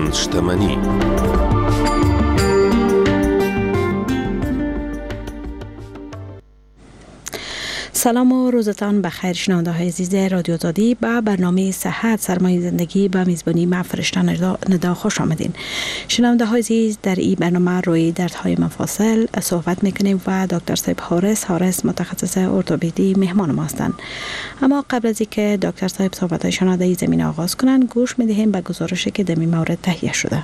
شتمنی. سلام و روزتان بخیر شنونده های عزیز رادیو آزادی. با برنامه صحت سرمایه زندگی به میزبانی من فرشته ندا خوش آمدین. شنونده های عزیز، در این برنامه روی دردهای مفاصل صحبت میکنیم و دکتر صاحب حارس متخصص ارتوپدی مهمان ما هستند. اما قبل از اینکه دکتر صاحب صحبتایشان در این زمینه آغاز کنند، گوش میدهیم به گزارشی که در این مورد تهیه شده.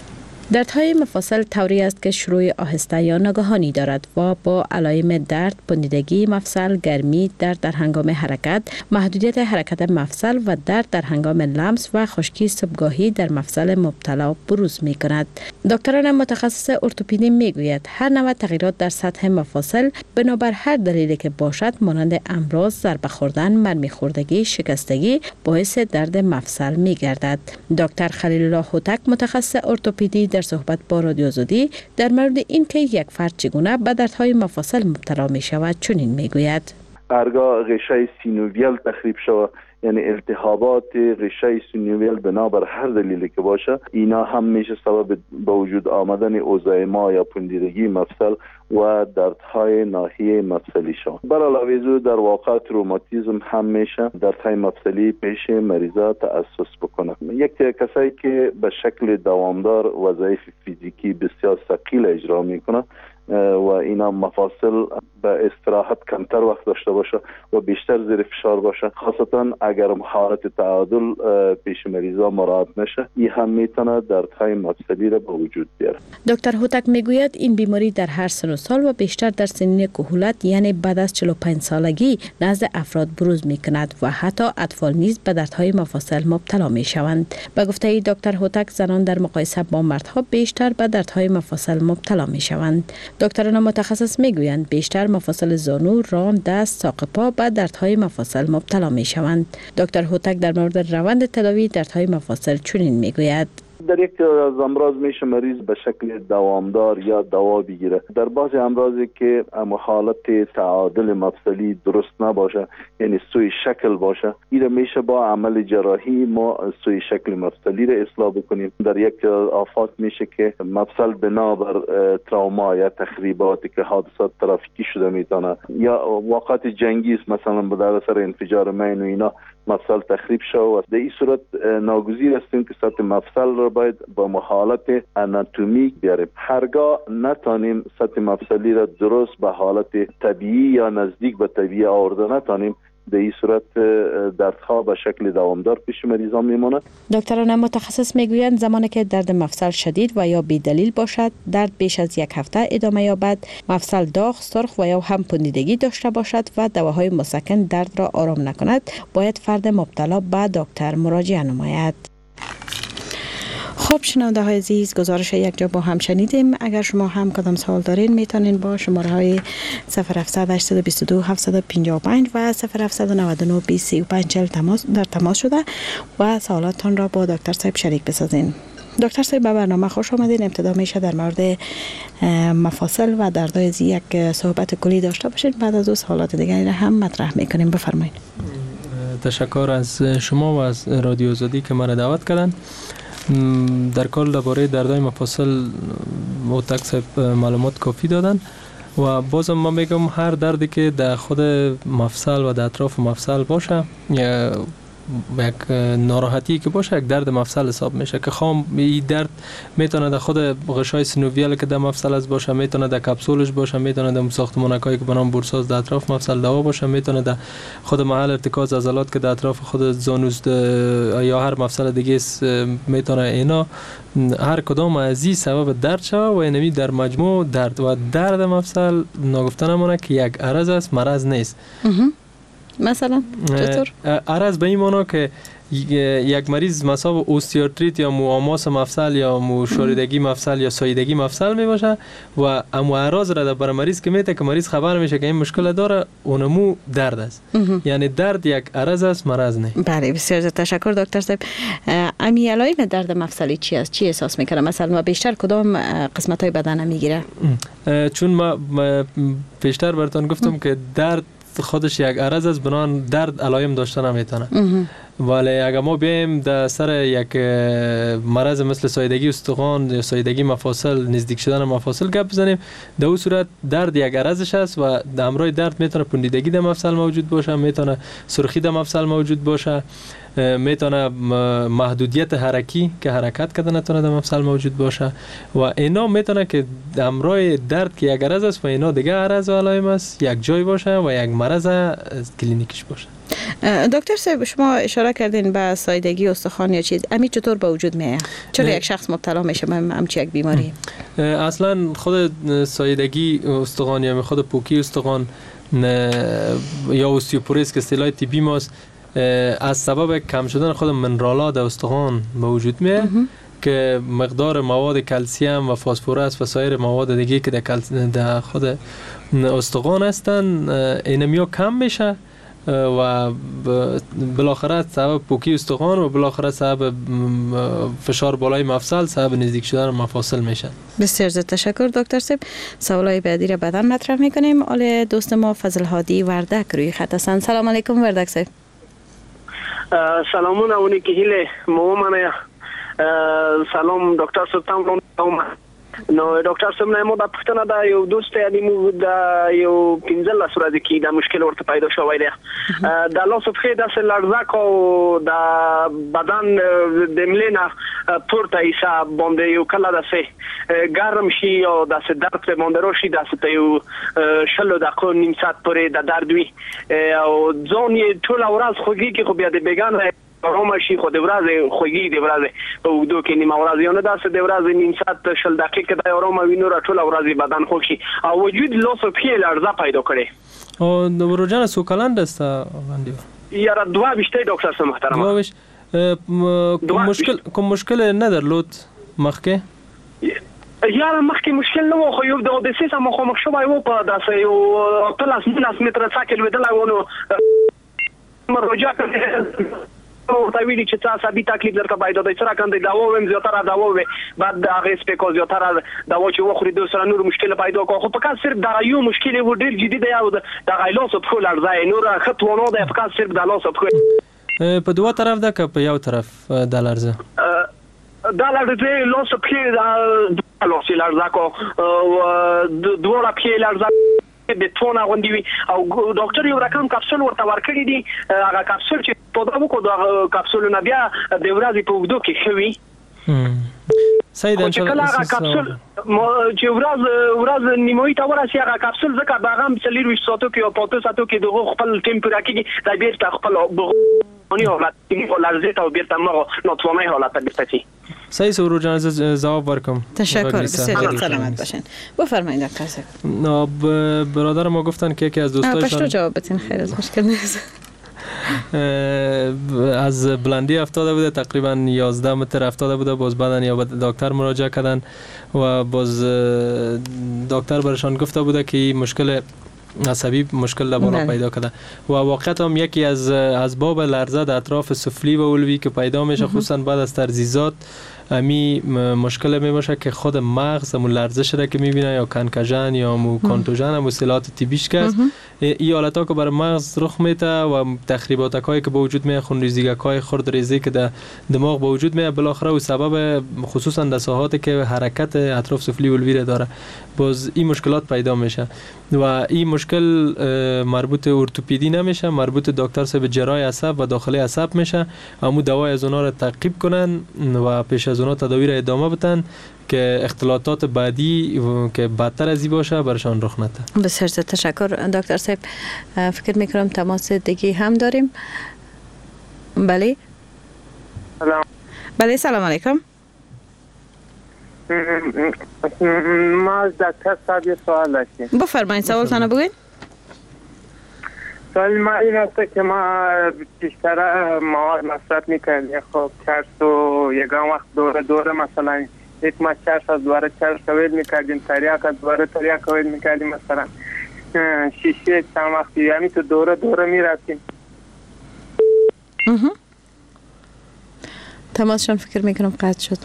دردهای مفاصل طوری است که شروع آهسته یا ناگهانی دارد و با علائم درد، بندیدگی مفصل، گرمی، درد در هنگام حرکت، محدودیت حرکت مفصل و درد در هنگام لمس و خشکی صبحگاهی در مفصل مبتلا بروز می کند. دکتران متخصص ارتوپدی می گوید هر نوع تغییرات در سطح مفاصل بنابر هر دلیلی که باشد، مانند امراض، ضربه خوردن، مرمی خوردگی، شکستگی، باعث درد مفصل می گردد. دکتر خلیل الله هوتک متخصص ارتوپدی در صحبت با رادیو آزادی در مورد اینکه یک فرد چگونه به دردهای مفاصل مبتلا می شود چنین می گوید: هرگاه غشه سینوویل تخریب شود، یعنی التهابات غشه سینوویل بنابر هر دلیلی که باشه، اینا هم میشه سبب به وجود آمدن اوزایما یا پندیدگی مفصل و دردهای ناحیه مفصلی شد. بر علاوه از در واقع تروماتیسم هم میشه دردهای مفصلی پیش مریضا تأسس بکنه. یک کسایی که به شکل دوامدار وظایف فیزیکی بسیار ثقیل اجرا میکنه و اینا مفاصل به استراحت کمتر وقت داشته باشه و بیشتر زیر فشار باشه، خاصتا اگر حالت تعادل پیش مریضا مراعات نشه، این هم میتونه دردهای مفصلی را به وجود بیاره. دکتر هوتک میگوید این بیماری در هر سن و سال و بیشتر در سنین کهولت، یعنی بعد از 45 سالگی نزد افراد بروز میکند و حتی اطفال نیز به دردهای مفاصل مبتلا میشوند. به گفته دکتر هوتک، زنان در مقایسه با مردها بیشتر به دردهای مفاصل مبتلا میشوند. دکتران متخصص میگویند بیشتر مفاصل زانو، ران، دست، ساق پا به دردهای مفاصل مبتلا میشوند. دکتر هوتک در مورد روند تداوی دردهای مفاصل چنین میگوید: در یک از امراض میشه مریض به شکل دوامدار یا دوا بگیره. در بعضی امراضی که حالت تعادل مفصلی درست نباشه، یعنی سوی شکل باشه، این میشه با عمل جراحی ما سوی شکل مفصلی را اصلاح بکنیم. در یک آفات میشه که مفصل بنابر تروما یا تخریباتی که حادثات ترافیکی شده میتونه یا واقعات جنگی مثلا به اثر انفجار مین و اینا مفصل تخریب شد و در این صورت ناگزیر هستیم که سطح مفصل را باید با حالت آناتومیک بیاریم. هرگاه نتانیم سطح مفصلی را درست به حالت طبیعی یا نزدیک به طبیعی آورده نتانیم، در این صورت دردها به شکل دوامدار پیش مریضان میمونه. دکتران متخصص میگویند زمانی که درد مفصل شدید و یا بی دلیل باشد، درد بیش از یک هفته ادامه یابد، مفصل داغ، سرخ و یا هم پوندیدگی داشته باشد و دواهای مسکن درد را آرام نکند، باید فرد مبتلا به دکتر مراجعه نماید. خب شنونده های عزیز، گزارش یک جا با هم شنیدیم. اگر شما هم کدام سوال دارین میتونین با شماره های 0700 822 755 و 0799 2035 در تماس شده و سوالاتتان را با دکتر صاحب شریک بسازین. دکتر صاحب به برنامه خوش آمدین. ابتدا میشه در مورد مفاصل و دردهای از یک صحبت کلی داشته باشین، بعد از او سوالات دیگری را هم مطرح میکنیم. بفرمایید. تشکر از شما و از رادیو آزادی که ما را دعوت کردن. در کل درباره دردهای مفاصل هوتک صاحب معلومات کافی دادن و بازم من میگم هر دردی که در خود مفصل و در اطراف مفصل باشه یا یک ناراحتی که باشه، یک درد مفصل حساب میشه که خام این درد میتونه در خود غشای سینوویل که در مفصل از باشه، میتونه در کپسولش باشه، میتونه در ساختمانکایی که به نام بورساز در اطراف مفصل دوا باشه، میتونه در خود محل ارتکاز عضلات که در اطراف خود زانوست یا هر مفصل دیگه میتونه اینا هر کدام از این سبب درد شوه و اینمی در مجموع درد و درد مفصل ناگفته نمونه که یک عرض است، مرض نیست. مثلا چطور؟ عرض به این معنی که یک مریض مثلا اوستیوارتریت یا مواماس مفصل یا موشوریدگی مفصل یا ساییدگی مفصل می باشه و امو اعراض را در مریض که میته که مریض خبر میشه که این مشکل داره، اونمو درد است. یعنی درد یک عرض است، مرض نه. بله، بسیار تشکر دکتر صاحب. امی علائم درد مفصلی چی است؟ چی احساس میکنه؟ مثلا بیشتر کدام قسمت های بدن میگیره؟ چون ما بیشتر براتون گفتم که درد خودش یک عرض است، بنان درد علائم داشته نمیتونه. ولی اگر ما بیایم در سر یک مرض مثل سایدگی استخوان یا سایدگی مفاصل، نزدیک شدن مفاصل گپ بزنیم، در اون صورت درد یک عرضش است و در همراه درد میتونه پوندیدگی در مفصل موجود باشه، میتونه سرخی در مفصل موجود باشه، میتونه محدودیت حرکی که حرکت کردن نتونه در مفصل موجود باشه و اینا میتونه که همراه درد که یک عرض است و اینا دیگه عرض و علائم است یک جای باشه و یک مرض کلینیکیش باشه. دکتر صاحب شما اشاره کردین به سایدگی استخوان یا چیز، امی چطور به وجود میاد؟ چرا یک شخص مبتلا میشه به همچین یک بیماری؟ اصلا خود سایدگی استخوان یا خود پوکی استخوان یا اوستیوپوروز که اصطلاح طبی ماست از سبب کم شدن خود منرالات در استخوان به وجود میاد که مقدار مواد کلسیم و فسفرس و سایر مواد دیگه که در خود استخوان هستن اینمیا کم میشه و بالاخره سبب پوکی استخوان و بالاخره سبب فشار بالای مفصل سبب نزدیک شدن مفاصل میشن. بسیار زیاد تشکر دکتر صاحب. سوالای بعدی را بعدا مطرح میکنیم. آل دوست ما فضل هادی وردک روی خط هستند. سلام علیکم وردک صاحب. سلامون اونی که هیله مومنه. سلام دکتر سلطان نو دکتر صاحب نه مو د پښتنه دا یو دوست یعنی مو د یو 15 ورځې کې د مشکل ورته پیدا شوی دی د لاس په خې د لړزاک او د بدن د ملینه پورته حساب باندې یو کله د سه ګرم شي او د سه درد په باندې روشي د سه یو شلو دقیقو نیم ساعت پورې د درد وي او ځون یې ټول ورځ خوږي کې خو بیا د بیگانه روما شي خو د ورځې خوږي د ورځې په وګدو کې نیمه ورځ یو نه داسې د ورځې نیم ساعت شل دقیقې د روما وینو را ټول ورځې بدن خوږ شي او وجود لاس او پښې لړزه پیدا کړي او د ورجان سوکلند است باندې یاره دوا بشته دکتر صاحب محترم کوم مشکل نه درلود مخکې یاره مخکې مشکل نه و خو یو د سیس هم خو مخ شوی و په داسې یو پلاس متر ساکل ودلای ونه مراجعه کړې او تا ویلي چې تاسو عصبي تکلیف درته باید د سره کنده دوا ویم زیاتره دوا وي بعد د هغه سپیکو زیاتره دوا چې وخوري د سره نور مشکل پیدا کوي خو په کار صرف د یو مشکل و ډیر جدي دی او د غیلاس په خول ارزای نور خطوانو د په کار صرف د لاس په په دوه طرف ده که په یو طرف د لرزه دا لرزه لاس په لاس لرزه کو دوه په لرزه د تونه غوندي وي او ډاکټر یو رقم کپسول ورته ورکړی دی هغه کپسول چې په دغه کو د کپسول نه بیا د ورځې په وګدو کې خوي صحیح ده چې کله هغه کپسول چې ورځ نیموي ته ورسي هغه کپسول ځکه باغم سلیر وي ساتو کې او پاتو ساتو کې دغه خپل ټمپریچر کې د بیرته خپل بغونی حالت کې لرزه او بیرته مغه ناتوانه حالت بیرته صحیح سرور جان جواب ورکم. تشکر بسیار سلامت باشین. بفرمایید دکتر صاحب. برادر ما گفتن که یکی از دوستایشان پشتو جواب بدین خیر از مشکل نیست. از بلندی افتاده بوده تقریبا 11 متر افتاده بوده باز بعدن یا به دکتر مراجعه کردن و باز دکتر برشان گفته بوده که مشکل عصبی مشکل در بالا پیدا کرده و واقعیت هم یکی از اسباب لرزه در اطراف سفلی و علوی که پیدا میشه خصوصا بعد از ترزیزات امی مشکل می باشه که خود مغز همون لرزش را که میبینه یا کنکژن یا مو کانتوژن هم اصطلاحات طبیش که است این حالتا که بر مغز رخ میده و تخریباتکایی که به وجود میاد خونریزیگکای خردریزی که در دماغ به وجود میاد بالاخره و سبب خصوصا در ساحاتی که حرکت اطراف سفلی و علوی داره باز این مشکلات پیدا میشه و این مشکل مربوط ارتوپدی نمیشه مربوط دکتر صاحب جراح عصب و داخلی عصب میشه همو دوای از اونا رو تعقیب کنن و پیش از اونا تداوی را ادامه بدن که اختلاطات بعدی که بدتر از این باشه برشان رخ نده. بسیار تشکر دکتر صاحب. فکر میکنم تماس دیگه هم داریم. بله سلام. بله سلام علیکم. ما از دکتر صاحب یه سوال داشتیم. بفرمایید سوالتان بگوین. سوال ما این است که ما بیشتر مواد مصرف میکنیم خب چرس و یکم وقت دوره مثلا یک ما چرس از دواره چرس کوید میکردیم تریاک از دواره تریاک کوید میکردیم مثلا شیشه چند وقتی یعنی تو دوره میرفتیم. تماسشان فکر میکنم قطع شد.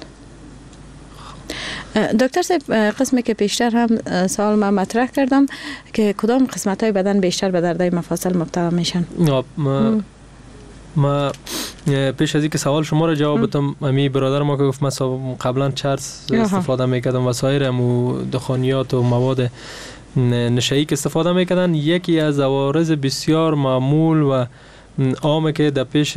دکتر صاحب قسمی که پیشتر هم سوال من مطرح کردم که کدام قسمت های بدن بیشتر به دردهای مفاصل مبتلا میشن؟ ما پیش از اینکه سوال شما را جواب بدم، امی برادر ما که گفت من قبلا چرس استفاده میکردم و سایر دخانیات و مواد نشه‌ای که استفاده میکردن، یکی از عوارض بسیار معمول و عامه که در پیش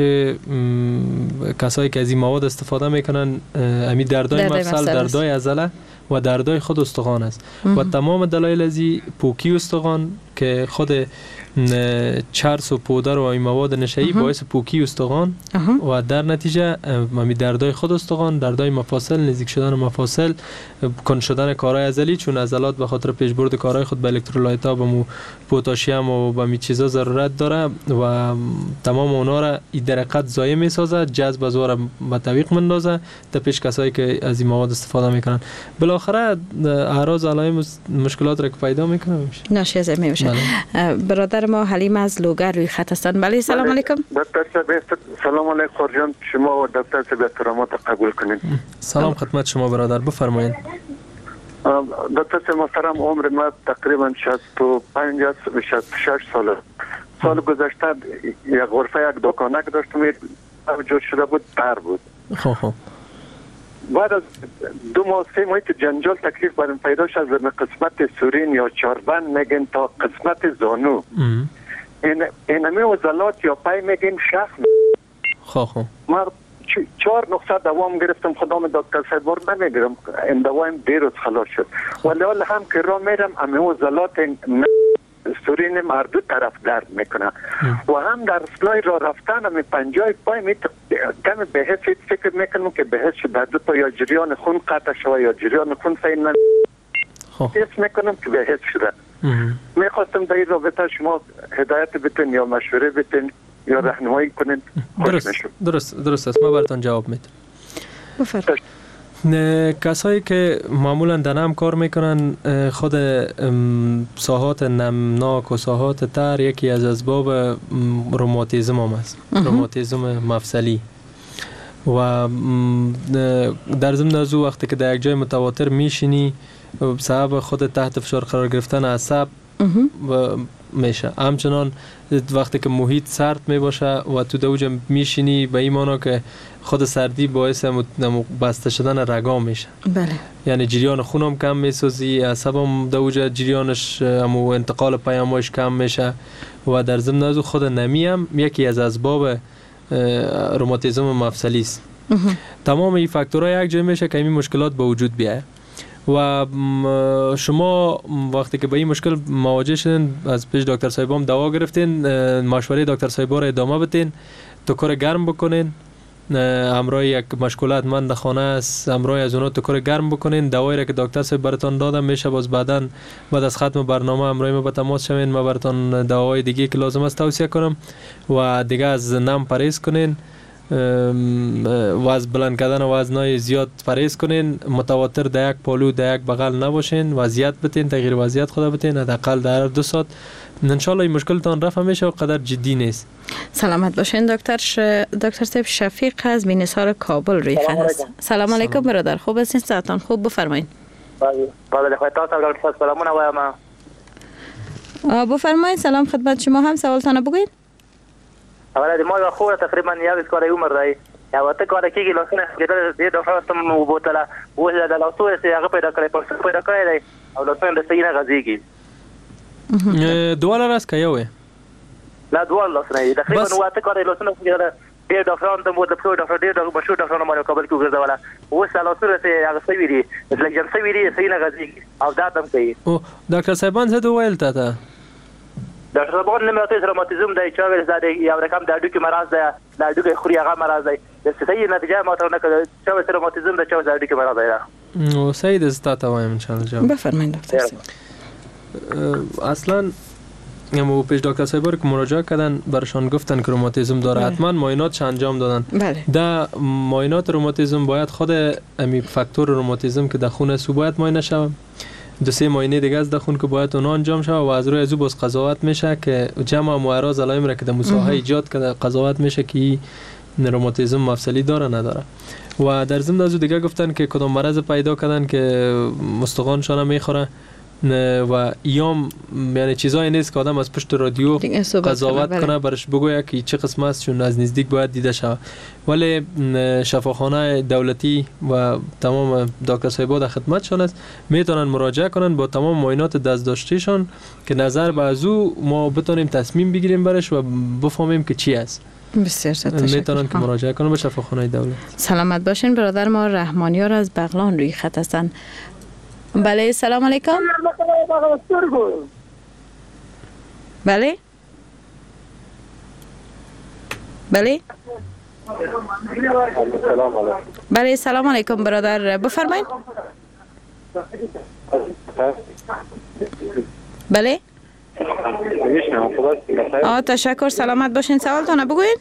کسایی که از این مواد استفاده میکنن امی دردای مفصل، دردای عضله و دردای خود استخوان است. و تمام دلایل از پوکی استخوان که خود چرس و پودر و این مواد نشه‌ای باعث پوکی استخوان و در نتیجه می دردای خود استخوان، دردای مفاصل، نزدیک شدن مفاصل، کند شدن کارهای عضلی، چون عضلات به خاطر پیشبرد کارهای خود به الکترولایت ها و پتاسیم و به می چیزا ضرورت داره و تمام اونا را این درقت ضایع می سازه، جذب از را به تعویق مندازه در پیش کسایی که از این مواد استفاده میکنن. بالاخره اعراض علائم مشکلات را که پیدا میکنه ناشی از این میشه. برادر ما حلیم از لوگر روی خط هستند. بله سلام علیکم. دکتر صاحب سلام علیکم خورجان، شما و دکتر صاحب احترامات قبول کنید. سلام خدمت شما برادر، بفرمایید. دکتر صاحب محترم، عمر ما تقریبا 65-66 ساله. سال گذشته یک غرفه یک دکانک داشتم، جور شده بود، تر بود. خب بعد از 2 ماه 3 ماه که جنجال تکلیف برام پیدا شد از قسمت سورین یا چاربند میگن تا قسمت زانو، این همی عضلات یا پای میگن شخم. خب من 4 نقطه دوام گرفتم، خدام دکتر صاحب بار نمیگیرم، این دوایم دیروز خلاص شد. ولی حالا هم که را میرم همی عضلات سورین مردو طرف درد میکنه و هم در اصلاح را رفتن همی پنجای پای کمی به حس فکر میکنم که به حس در دو تا یا جریان خون قطع شده یا جریان خون سین من حس میکنم که به حس شده. میخواستم در این رابطه شما هدایت بتین یا مشوره بتین یا راهنمایی کنین. درست است، ما براتون جواب میدم. بفرمایید. کسایی که معمولا دنم کار میکنن، خود ساحات نمناک و ساحات تر یکی از اسباب روماتیسم هم است، روماتیسم مفصلی. و در ضمن از وقتی که در یک جای متواتر میشینی سبب خود تحت فشار قرار گرفتن اعصاب میشه. همچنان وقتی که محیط سرد می باشه و تو دوجه میشینی به این معنی که خود سردی باعث بسته شدن رگا میشه. بله. یعنی جریان خونم کم میسازی، عصبم دوجه جریانش انتقال پیامش کم میشه و در ضمن از خود نمی هم یکی از اسباب روماتیسم مفصلی است. تمام این فاکتورها یک جای میشه که این مشکلات به وجود بیاید و شما وقتی که با این مشکل مواجه شدین از پیش دکتر صاحبام دوا گرفتین، مشوره دکتر صاحبا را ادامه بدین، تکر گرم بکنین، همراه یک مشکلات من در خانه است، همراه از اونا تکر گرم بکنین، دوایی را که دکتر صاحب براتون دادم میشه باز بعد از ختم برنامه همراه ما به تماس شوین، ما براتون دواهای دیگه که لازم است توصیه کنم و دیگه از نم پرهیز کنین و از بلند کردن وزنای زیاد پرهیز کنین، متواتر در یک پالو در یک بغل نباشین، وضعیت بتین، تغییر وضعیت خود بتین، حداقل در 2 ساعت انشالله این مشکلتان رفع میشه و قدر جدی نیست. سلامت باشین دکتر صاحب. شفیق از بینیسار کابل روی خط است. سلام علیکم برادر، خوب هستین؟ صحتتان خوب؟ بفرمایید. بله خدمت دکتر سلامونه و ما بفرمایید. سلام خدمت شما، هم سوالتان بگوین. اولا ما خو تقریبا یک کار عمر دی یا وقت کار کیږي لاسونه د دفعه تم بوتله و د لاسو سره هغه پیدا کړی دی او لاسونه د سینه غزيږي. دواله راس کایوه لا دوال لاسونه تقریبا وقت کار لاسونه ډېر ډاکټران ته مو د پرو ډاکټر ډېر مشهور ډاکټرانو باندې کابل کې ګرځوله و سلاسله سره هغه سوي لکه سوي سینه غزيږي او دا دم کوي. او ډاکټر صاحبان څه دویل ته ډاکټر صاحبان نه مته روماتیزم دی چې ول زاده یو رقم د اډوکي مرز دی د اډوکي خوري هغه مرز دی د صحیح نتیجه ماته نه کړ چې ول روماتیزم د چې د اډوکي مرز دی. او سید استاته وایم ان شاء الله جواب. بفرمایید دکتر صاحب. اصلا مو پیش دکتر صاحب که مراجعه کردن برشان گفتن که روماتیسم داره، حتما معایناتش انجام دادن. بله. در معاینات روماتیسم باید خود امی فاکتور روماتیسم که در خون است باید معاینه شود. 2-3 معاینه دیگه از در خون که باید اون انجام شود و از روی از باز قضاوت میشه که جمع معرض علائم را که در مساحه ایجاد کرده قضاوت میشه که روماتیسم مفصلی داره نداره. و در ضمن از دیگه گفتن که کدام مرض پیدا کردن که استخوانشان میخوره و ایام یعنی چیزایی نیست که آدم از پشت رادیو قضاوت کنه برش بگوید که چه قسم است چون از نزدیک باید دیده شود. ولی شفاخانه دولتی و تمام دکتر صاحبا در خدمتشان است، میتونن مراجعه کنن با تمام معاینات دست داشتهشان که نظر به از او ما بتونیم تصمیم بگیریم برش و بفهمیم که چی است. بسیار تشکر. میتونن که مراجعه کنن به شفاخانه دولت. سلامت باشین. برادر ما رحمانیار از بغلان روی خط هستن. بله سلام علیکم. بله بله بله سلام علیکم برادر، بفرمایید. بله تشکر، سلامت باشین. سوالتون بگوین.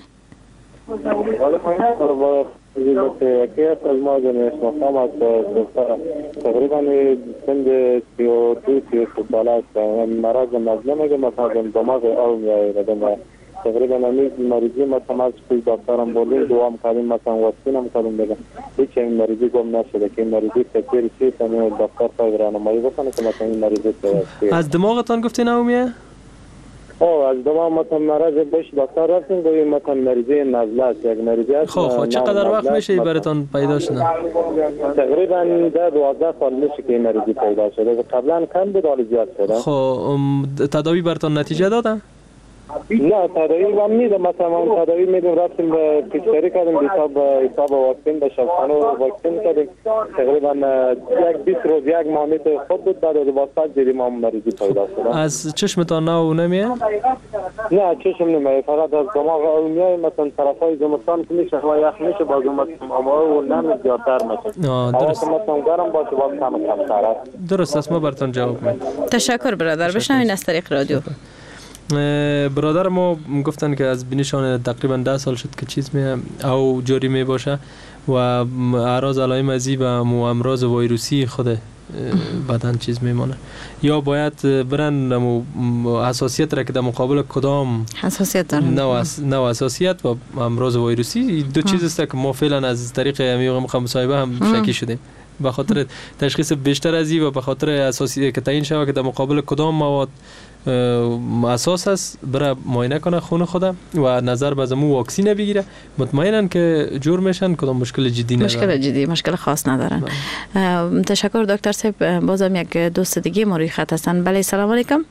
تقریبا سند 32 ساله است. مرض مزمنه که مثلا دماغ آب میاد. تقریبا همیشه مریضی مثلا از کوی دکترم بردیم دوام کردیم مثلا واسینم کردیم دیگه هیچ این مریضی گم نشده که این مریضی تکیر چی تمام دکتر صاحب راهنمایی بکنه که مثلا این مریضی از دماغتان گفتین اومیه؟ از دماغ مثلا مرض بهش دکتر رفتیم گفتیم مثلا مریضی نزله است، یک مریضی است. خب چقدر وقت میشه براتون پیدا شده؟ تقریبا 12 سال میشه که این مریضی پیدا شده. قبلا کم بود حالا زیاد شده. خب تداوی براتون نتیجه داده؟ نه تداوی هم نیده. مثلا تداوی میدیم رفتیم به پیشگیری کردیم حساب واکسین به شفاخانه واکسین کردیم. تقریبا 20 روز یک ماه میته خود بود. بعد از واسط دیدیم هم مریضی پیدا شده. از چشمتان نو نمیه؟ نه چشم نمیه، فقط از دماغ میاد. مثلا طرفای زمستان که میشه هوا یخ میشه باز اما و نم زیادتر میشه. درست. مثلا گرم باشه باز کم تر. درست است، ما براتون جواب میدیم. تشکر برادر. بشنوین از طریق رادیو. برادر ما گفتن که از بینیشان تقریبا 10 سال شد که چیز می او جاری می باشه و اعراض علائم ازی و امراض ویروسی خود بدن چیز میمونه. یا باید برن حساسیت را که در مقابل کدام حساسیت دارن؟ نوع حساسیت و امراض ویروسی دو چیز است که ما فعلا از طریق مصاحبه هم شکی شدیم به خاطر تشخیص بیشتر ازی و به خاطر اساسی که تعیین شود که در مقابل کدام مواد اساس است برای معاینه کنه خون خود و نظر به زمو واکسین بگیره، مطمئنن که جور میشن کدام مشکل جدی ندارن. مشکل خاص ندارن. تشکر دکتر صاحب. بازم یک دوست دیگه ما روی خط هستن. بله سلام علیکم.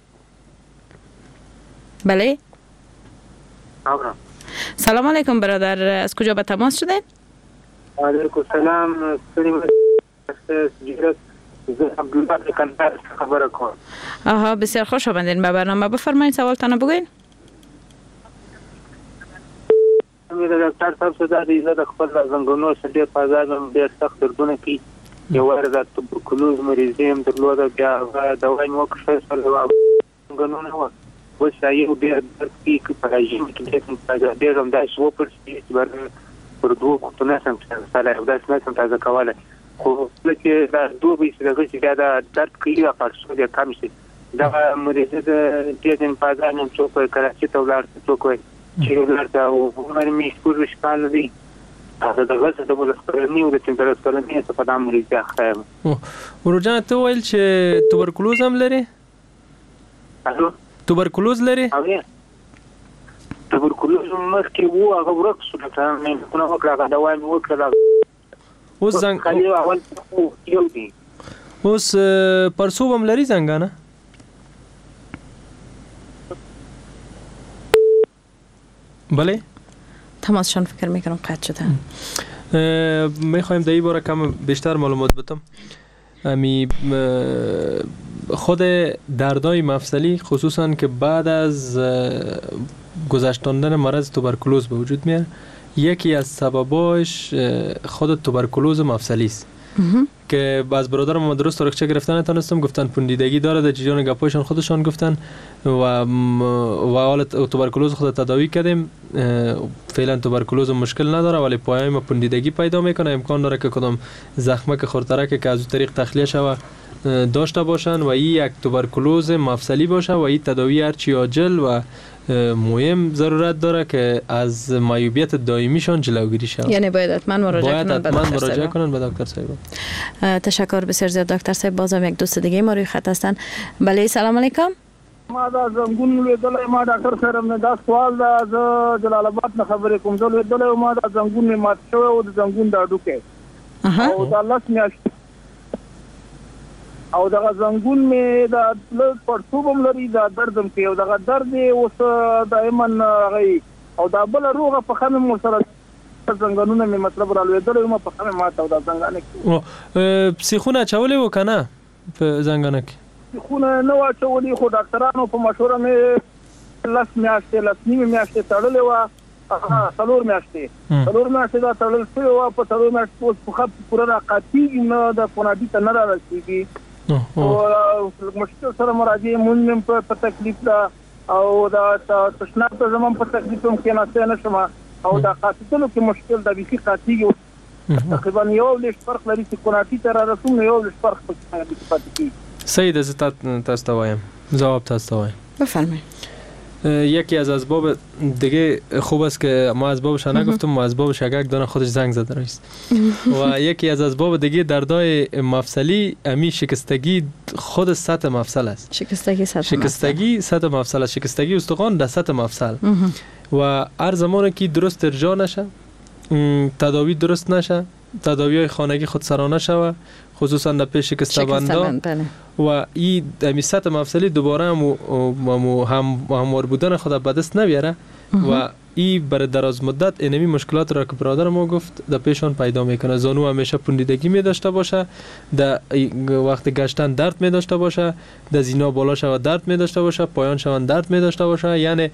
بله سلام علیکم برادر، از کجا به تماس شدین؟ علیکم سلام. عبدالله کندهار خبر کنم. آها بسیار خوش آمدین به برنامه. بفرمایید سوالتان بگوین. دکتر صاحب صدا دیزه د خپل زنګونو سړي په ځان ډېر سخت دردونه کوي. یو وار د توبرکلوز مریضي هم درلوده، بیا دوايي مو کړې سره زنګونونه و وسایو ډېر درد کوي په راځي کې ډېر هم داس و پر پر دوه کوټونه سم سره یو داس نه سم تازه کوله. خو لکه دا دوه به څنګه چې دا درد کوي او پارسو دې کم شي. دا مریض د دې په ځان هم څوک کراچي ته ولاړ څوک چې ولرته او عمر می سپور شپال دی. دا غوښه د بولسټرول او د ټمپریچر نه څه په دام لري ځخه. ورجان ته ویل چې توبرکلوز هم لري؟ الو توبرکلوز لري؟ توبرکلوز مخکې وو هغه ورکسو ته نه کومه وکړه دا وایم وکړه. اوس زنګ اول یو دی. اوس پرسو هم لري زنګانه؟ بله تماسشان فکر میکنم قطع شده. میخوایم در این باره کم بیشتر معلومات بدم. امی خود دردای مفصلی خصوصا که بعد از گذشتاندن مرض توبرکلوز به وجود میاد، یکی از سبباش خود توبرکلوز مفصلی است که از برادرم ما درست تاریخچه گرفتن تونستم گفتن پوندیدگی داره در جریان گپایشان خودشان گفتن و حال توبرکلوز خود تداوی کردیم. فعلا توبرکلوز مشکل نداره ولی پایه ما پوندیدگی پیدا میکنه. امکان داره که کدام زخمه که خورترک که از اون طریق تخلیه شوه داشته باشن و این یک توبرکلوز مفصلی باشه و این تداوی هرچی عاجل و مهم ضرورت داره که از معیوبیت دائمیشان جلوگیری شود. یعنی باید حتما مراجعه کنن به دکتر صاحب. تشکر بسیار زیاد دکتر صاحب. بازم یک دوست دیگه ما روی خط هستن. بله سلام علیکم. ما دا زنګون لیدلای ما ډاکټر صاحب نه دا سوال دا ز جلال آباد نه خبرې کوم زه لیدلای ما دا زنګون می مات شو او د زنګون دا ډوکه او دا لاس میاشت او دا زنګون می دا پړسوبم لري دا دردم کوي او دا درد اوس دائما غي او دا بل روغه په خمه مو سره زنګونونه می مطلب را لیدلای ما په خمه ماته او دا زنګانه پسیخونه چولې وکنه په زنګانه کې خونه نو اچولې خو ډاکټرانو په مشوره مې لاس نیمه میاشتې تړلې و څلور میاشتې دا تړل شوی و په څلور میاشتې اوس په خپ پوره راقاتېږي نه د فوناډي ته نه رارسېږي او مشکل سره مراجعه مونږ په تکلیف ده او دا تشناب ته زموږ په تکلیف هم کېناسته نه شم او دا قاتلو کې مشکل ده بیخي قاتېږي تقریبا یو لږ فرق لري چې فوناډي ته رارسوم یو لږ فرق پاتې کېږي. سید از تاسو وایم جواب تاسو وایم بفرمایید. یکی از اسباب دیگه خوب است که ما اسبابش نگفتم و اسباب شگک دانه خودش زنگ زده است و یکی از اسباب دیگه دردای مفصلی امی شکستگی خود سطح مفصل است. شکستگی سطح مفصل است. شکستگی استخوان در سطح مفصل و هر زمانی که درست ارجاع نشه تداوی درست نشه تداوی‌های خانگی خودسرانه شوه خصوصا در پیش شکسته بندا و این سطح مفصلی دوباره هموار بودن خود به دست نمیاره و این برای دراز مدت اینمی مشکلات را که برادر ما گفت در پیشان پیدا میکنه. زانو همیشه پوندیدگی می داشته باشه، در وقت گشتن درد می داشته باشه، در زینا بالا شود درد می داشته باشه، پایان شون درد می داشته باشه. یعنی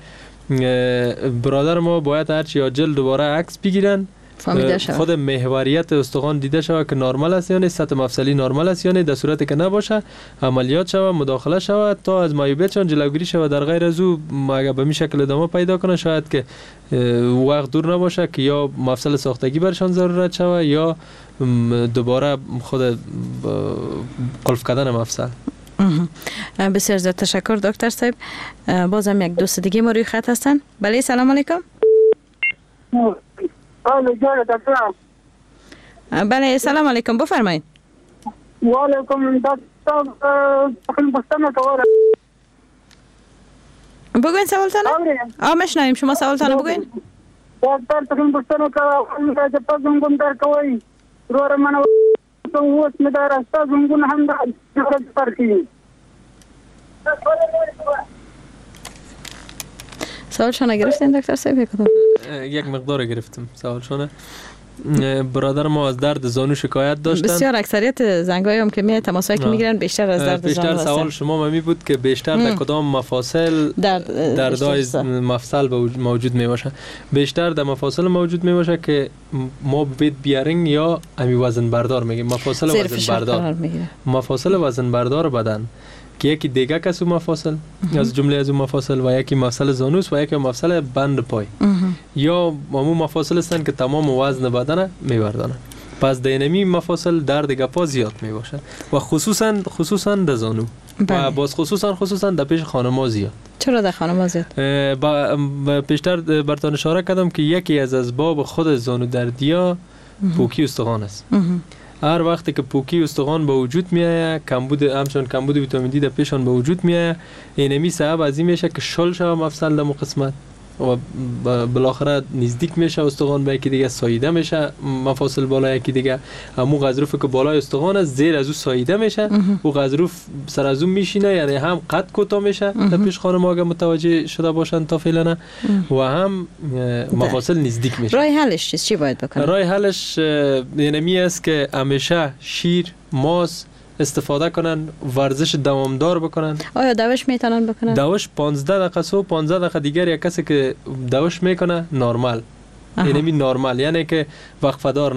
برادر ما باید هرچی عاجل دوباره عکس بگیرن خود محوریت استخوان دیده شود که نرمال است یا نه، سطح مفصلی نرمال است یا نه. در صورتی که نباشه عملیات شود، مداخله شود تا از معیوبیتشان جلوگیری شود. در غیر از او اگر به این شکل ادامه پیدا کنه شاید که وقت دور نباشه که یا مفصل ساختگی برشان ضرورت شود یا دوباره خود قلف کردن مفصل. بسیار زیاد تشکر دکتر صاحب. بازم یک دوست دیگه ما روی خط هستن. بله سلام علیکم. بله سلام علیکم بفرمایید. و علیکم دکتر بگوین سوالتانه. مشنویم شما سوالتانه بگوین. دکتر تکن بستانو که جب زنگون در کوئی روار من ووس مدار استا زنگون هم در پرکی. سوالشان گرفتین دکتر صاحب؟ یک مقدار گرفتم سوالشان. برادر ما از درد زانو شکایت داشتن. بسیار اکثریت زنگایی هم که می تماسایی که میگیرن بیشتر از درد زانو هستن. بیشتر سوال شما می بود که بیشتر در کدام مفاصل دردای مفصل موجود می باشه. بیشتر در مفاصل موجود می باشه که ما بید بیارینگ یا امی وزن بردار میگیم. مفاصل وزن بردار. مفاصل وزن بردار بدن که یکی دیگه کسو مفاصل از جمله از اون مفاصل و یکی مفصل زانوس و یکی مفصل بند پای یا همون مفاصل هستن که تمام وزن بدن میبردانن. پس دینمی مفاصل درد گپا زیاد میباشه و خصوصا در زانو و باز خصوصا در پیش خانم‌ها زیاد. چرا در خانم‌ها زیاد؟ پیشتر براتون اشاره کردم که یکی از اسباب خود زانو دردیا پوکی استخوان است. هر وقتی که پوکی استخوان به وجود میاد کمبود ویتامین دی در پیشان به وجود میاد، اینمی سبب از این میشه که شل شوه مفصل در قسمت و بالاخره نزدیک میشه استخوان به یکی دیگه، ساییده میشه مفاصل بالا یکی دیگه. همون غضروف که بالای استخوان است زیر از او ساییده میشه و غضروف سر از اون میشینه، یعنی هم قد کوتاه میشه در پیش خانم اگه متوجه شده باشن تا فعلا و هم مفاصل نزدیک میشه. راه حلش چی باید بکنه؟ راه حلش اینمی است که همیشه شیر، ماست استفاده کنن، ورزش دوامدار بکنن. آیا دوش میتونن بکنن؟ دوش 15 دقیقه صبح 15 دقیقه دیگر. یک کسی که دوش میکنه نرمال، یعنی نرمال، یعنی که وقفه دار نه.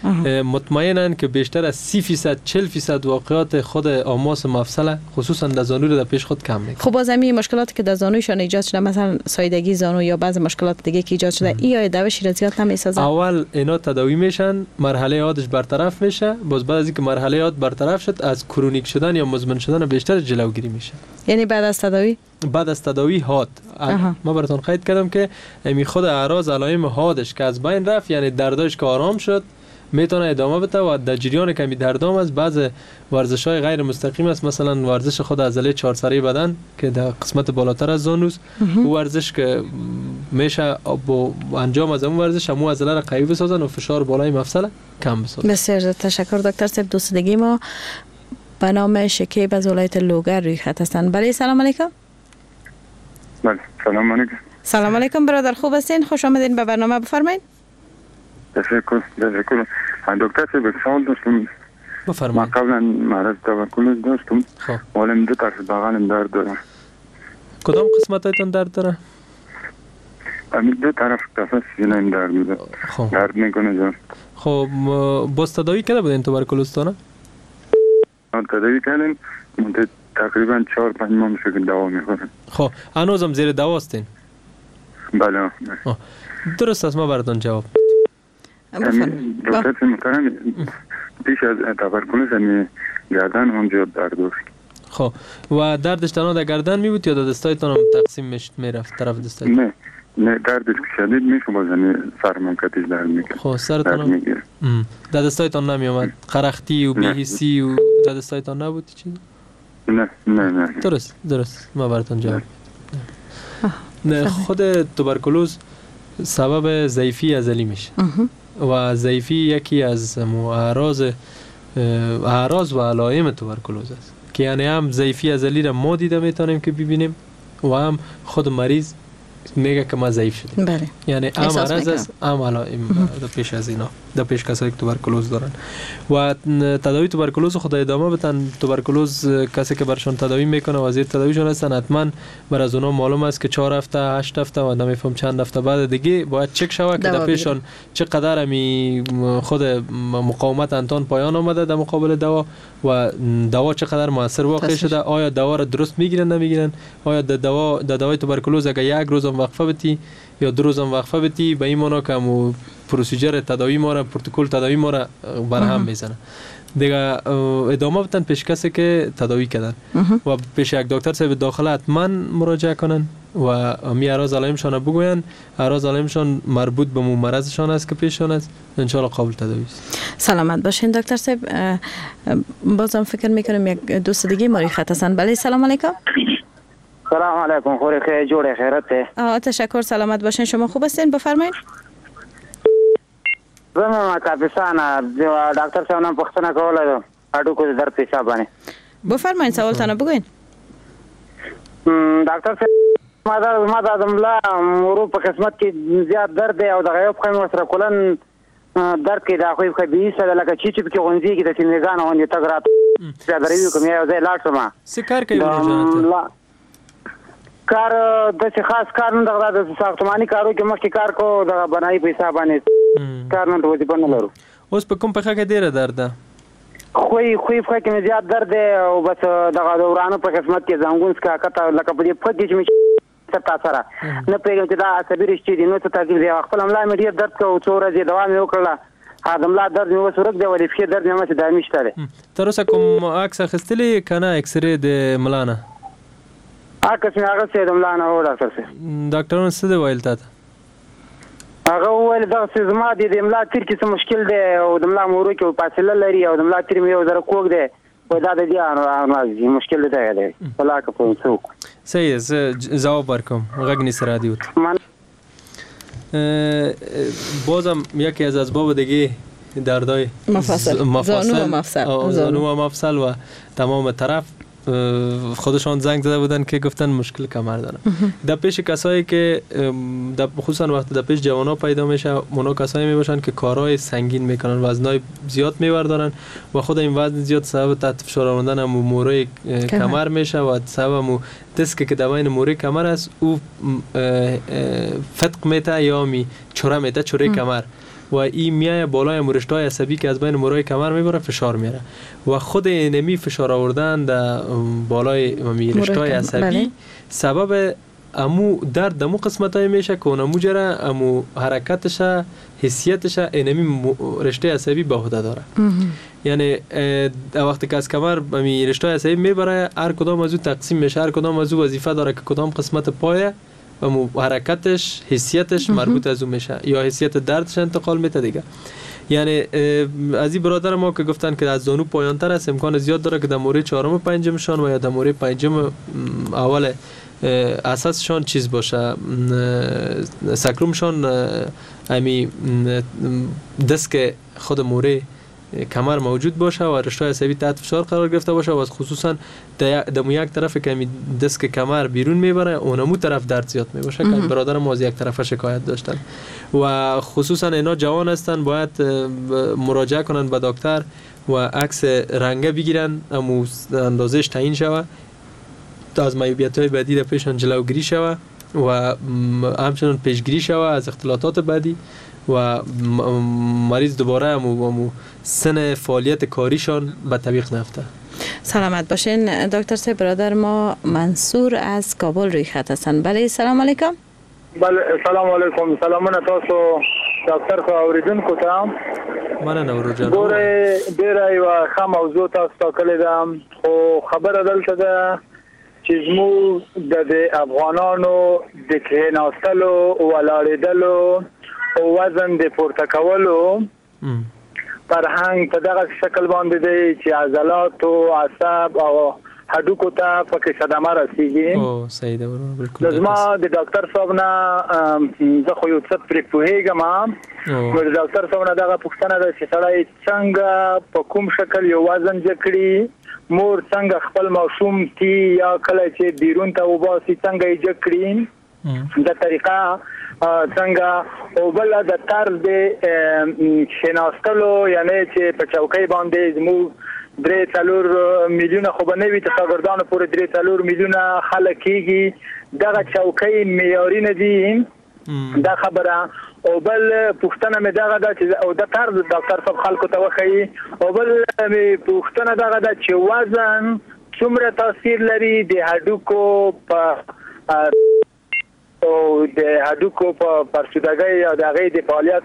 مطمئنن که بیشتر از 30% 40% واقعات خود آماس مفصل خصوصا در زانو رو در پیش خود کم میکنه. خب باز همین مشکلاتی که در زانویشان ایجاد شده، مثلا سایدگی زانو یا بعضی مشکلات دیگه که ایجاد شده، این دوشی را زیاد نمیسازه؟ اول اینا تداوی میشن، مرحله عادش برطرف میشه، باز بعد از اینکه مرحله عاد برطرف شد از کرونیک شدن یا مزمن شدن بیشتر جلوگیری میشه. یعنی بعد از تداوی حاد ما براتون قید کردم که امی خود اعراض علائم حادش که از بین رفت، یعنی دردش که آرام شد، میتونه ادامه بده و در جریان کمی دردام است. بعض ورزش‌های غیر مستقیم است، مثلا ورزش خود عضله چهارسره بدن که در قسمت بالاتر از زانوست، او ورزش که میشه با انجام از اون ورزش همون عضله را قوی بسازن و فشار بالای مفصل کم بسازن. بسیار تشکر دکتر صاحب. دوستدگی ما به نام شکیب از ولایت لوگر روی خط هستند. بله سلام علیکم. بله سلام علیکم. سلام علیکم برادر، خوب هستین؟ خوش آمدین به برنامه، بفرمایید. تشکر. دکتر صاحب سوال داشتم. بفرمایید. ما قبلا مرض توکلوز داشتم. ولی دو طرف بغلم درد داره. کدام قسمتایتون درد داره؟ همین دو طرف قفس سینه‌ام درد میده. درد میکنه جان. خب باز تداوی کرده بودین توبرکلوزتونه؟ تداوی کردیم مدت تقریبا 4-5 ماه میشه که دوا میخورم. خب هنوزم زیر دوا هستین؟ بله. درست است، ما براتون جواب دکتر محترم پیش از توبرکلوز همین گردن اونجا درد داشت. خب و دردش تنها در گردن می بود یا در دستایتان هم تقسیم میرفت طرف دستایتان؟ نه دردش شدید میشه، باز همین سرم کتش درد میکنه. خب سرتان هم در دستایتان نمی آمد؟ قرختی و بی‌حسی و در دستایتان نبود چیزی؟ نه درست ما براتون جواب. نه خود توبرکلوز سبب ضعیفی عضلی میشه و ضعیفی یکی از اعراض و علائم توبرکلوز است که یعنی هم ضعیفی عضلی را ما دیده میتونیم که ببینیم و هم خود مریض میگه که ما ضعیف شدیم. بله. یعنی هم عرض است هم علائم در پیش از اینا، در پیش کسایی که توبرکلوز دارن و تداوی توبرکلوز خود ادامه بدن. توبرکلوز کسی که برشان تداوی میکنه و وزیر تداویشون هستن، حتما بر از اونا معلوم است که 4 هفته 8 هفته و نمیفهم چند هفته بعد دیگه باید چک شود که در پیششون چقدر همی خود مقاومت انتان پایان آمده در مقابل دوا و دوا چقدر موثر واقع شده، آیا دوا را درست میگیرن نمیگیرن، آیا در دوای توبرکلوز اگه یک روز هم وقفه بتی یا 2 روز هم وقفه بتی به این معنا که مو پروسیجر تداوی ما را پروتکل تداوی ما را برهم میزنه دیگه. ادامه بدن پیش کسی که تداوی کردن و پیش یک دکتر صاحب داخله حتما مراجعه کنن و می اعراض علائمشان بگوین. اعراض علائمشان مربوط به مرضشان است که پیششان است، ان شاء الله قابل تداوی است. سلامت باشین دکتر صاحب. بازم فکر میکنم یک دوست دیگه ما خط هستن. بله سلام علیکم. سلام علیکم. خوری خیر جوړ خیرت. تشکر. سلامت باشین. شما خوب هستین؟ بفرمایید. زما کاپیسانا ډاکټر صاحب نن پښتنه کوله ده اډو کو درد پیسا باندې. بفرمایید سوال تنه بگوین. ډاکټر صاحب ما د ملا ورو په قسمت کې زیات درد دی او د غیب خیم سره کولن درد کې دا خو به سره لکه چې په کې غونځي کې د سینګان باندې تګرات زیات ریو کوم یو ځای لاړ شم. سکار کوي ورجنته کار د څه خاص کار نه دغه د ساختماني کارو کې مخکې کار کو د بنای پیسا باندې کار نه دوی په نه لرو. اوس په کوم په خګه ډیره درد ده؟ خوې په کې زیات درد دی او بس دغه دورانو په قسمت کې زنګون څخه کته لکه په دې په دې چې څه تاسره نه پیګم چې دا عصبي رشتې دي نو څه تکلیف دی. خپل املا مې ډیر درد کو څو ورځې دوام یې وکړه ادملا درد مې وسورک دی ولې فکر درد مې مته دایمي شته. تر اوسه کوم عکس اخیستلی کنه ایکس ری د ملانه؟ عکس مې هغه څه د ملانه و ډاکټر صاحب. ډاکټرانو څه دی ویل تاسو؟ هغه ویل دا څه زما د ملا تیر کې څه مشکل دی او د ملا مورو کې فاصله لري او د ملا تیر مې یو ذره کوګ دی و دا د دې مشکل دی ولاکه په څوک. صحیح است. جواب ورکم غږ نیست رادیوت. بازم یکی از اسباب دیگه دردای زانو و مفصل و تمام طرف خودشان زنگ زده بودن که گفتن مشکل کمر دارن. در پیش کسایی که خصوصا وقتی در پیش جوانا پیدا میشه اونا کسایی میباشن که کارهای سنگین میکنن، وزنای زیاد میبردارن و خود این وزن زیاد سبب تحت فشار آوردن موره کمر میشه و سبب دسک که دوای موره کمر است او فتق میته یا چوره میته چوره کمر و این میای بالای رشته‌های عصبی که از بین موروی کمر میبره فشار میاره و خود اینمی فشار آوردن در بالای رشته‌های عصبی سبب امو درد دمو قسمتای میشه که اونمو جره امو حرکتش حسیتش اینمی رشته عصبی به عهده داره. یعنی وقتی که از کمر می رشته عصبی میبره هر کدام از او تقسیم میشه، هر کدام از او وظیفه داره که کدام قسمت پایه و حرکتش حسیتش مربوط از اون میشه یا حسیت دردش انتقال میده دیگه. یعنی از این برادر ما که گفتن که از زانو پایانتر است امکان زیاد داره که در مورد چهارم و پنجمشان و یا در مورد پنجم اول اساسشان چیز باشه، سکرومشان امی دست که خود موره کمر موجود باشه و رشته عصبی تحت فشار قرار گرفته باشه و خصوصا دمو یک طرف که می دست که کمر بیرون میبره اونمو طرف درد زیاد میباشه که برادر ما از یک طرف شکایت داشتن و خصوصا اینا جوان هستن باید مراجعه کنن به دکتر و عکس رنگه بگیرن امو اندازش تعیین شوه تا از معیوبیت‌های بعدی در پیشان جلوگیری شوه و همچنان پیشگیری شوه از اختلالات بعدی و مریض دوباره امو سن فعالیت کاریشان به طبیق نفته. سلامت باشین دکتر صاحب. برادر ما منصور از کابل روی خط هستن. بله سلام علیکم. بله سلام علیکم. سلامونه تاسو دکتر خو اوریدونکو ته. مننه ورجان. ګوره ډیره یو ښه موضوع تاسو ته کړې ده خو خبره دلته ده چې زموږ د افغانانو د کښېناستلو ولاړېدلو او وزن د پورته کولو فرهنګ په دغه شکل باندې دی چې عضلات او عصب او هډوکو ته پکې صدمه رسیږي. او صحیح ده بالکل. زما د ډاکټر صاحب نه زه خو یو څه پرې پوهېږم نو د ډاکټر صاحب نه دغه پوښتنه ده چې سړی څنګه په کوم شکل یو وزن جګ کړي، مور څنګه خپل ماشوم تی یا کله چې بیرون ته وباسي څنګه یې جګ کړي د طریقه څنګه او بل د طرز د شناستلو یعنی چې په چوکۍ باندې زموږ 3 میلیونه خو به نه وي تصاویردانو پورې 3 میلیونه خلک کېږي دغه چوکۍ معیاري نه دي دا خبره. او بل پوښتنه مې دغه ده چې او د طرز ډاکټر صاحب خلکو ته وښیي او بل مې پوښتنه دغه ده چې وزن څومره تاثیر لري د هډوکو په او د هډوکو په پرسودګۍ یا د هغې د فعالیت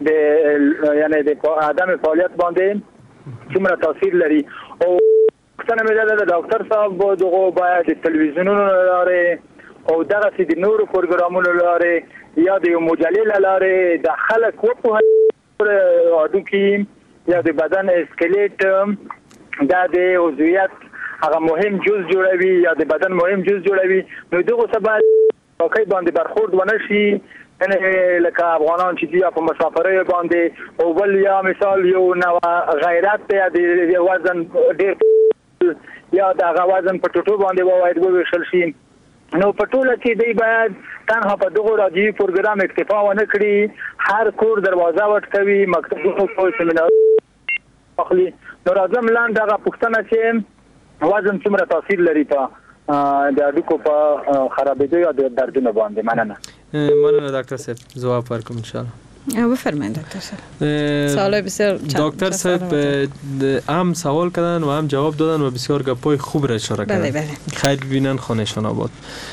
د یعنی د عدم فعالیت باندې څومره تاثیر لري. او پوښتنه مې ده د ډاکټر صاحب دغه باید د تلویزیونونو له لارې او دغسې د نورو پروګرامونو له لارې یا د یو مجلې له لارې د خلک وپوهوي هډوکي یا د بدن اسکلیټ دا د عضویت هغه مهم جز جوړوي یا د بدن مهم جز جوړوي نو دغه څه باید واقعي باندې برخورد ونه شي یعنی لکه افغانان چې دي په مسافرۍ باندې او بل یا مثال یو نو غیرت یا د وزن ډېر یا د هغه وزن په ټوټو باندې باید وویشل شي نو په ټوله کې دی باید تنها په دغه راډیوي پروګرام اکتفا ونه کړي هر کور دروازه وټکوي مکتبونو په سیمینار اخلي نو راځم لاندې دغه پوښتنه چې وزن څومره تاثیر لري په د هډوکو په خرابېدو یا د دردونو باندې. مننه دکتر صاحب جواب ورکوم ان شاء الله. بفرمایید دکتر صاحب. سوال بسیار دکتر صاحب هم سوال کردن و هم جواب دادن و بسیار گپای خوب را اشاره کردن. بله. خیر ببینن خانهشان آباد.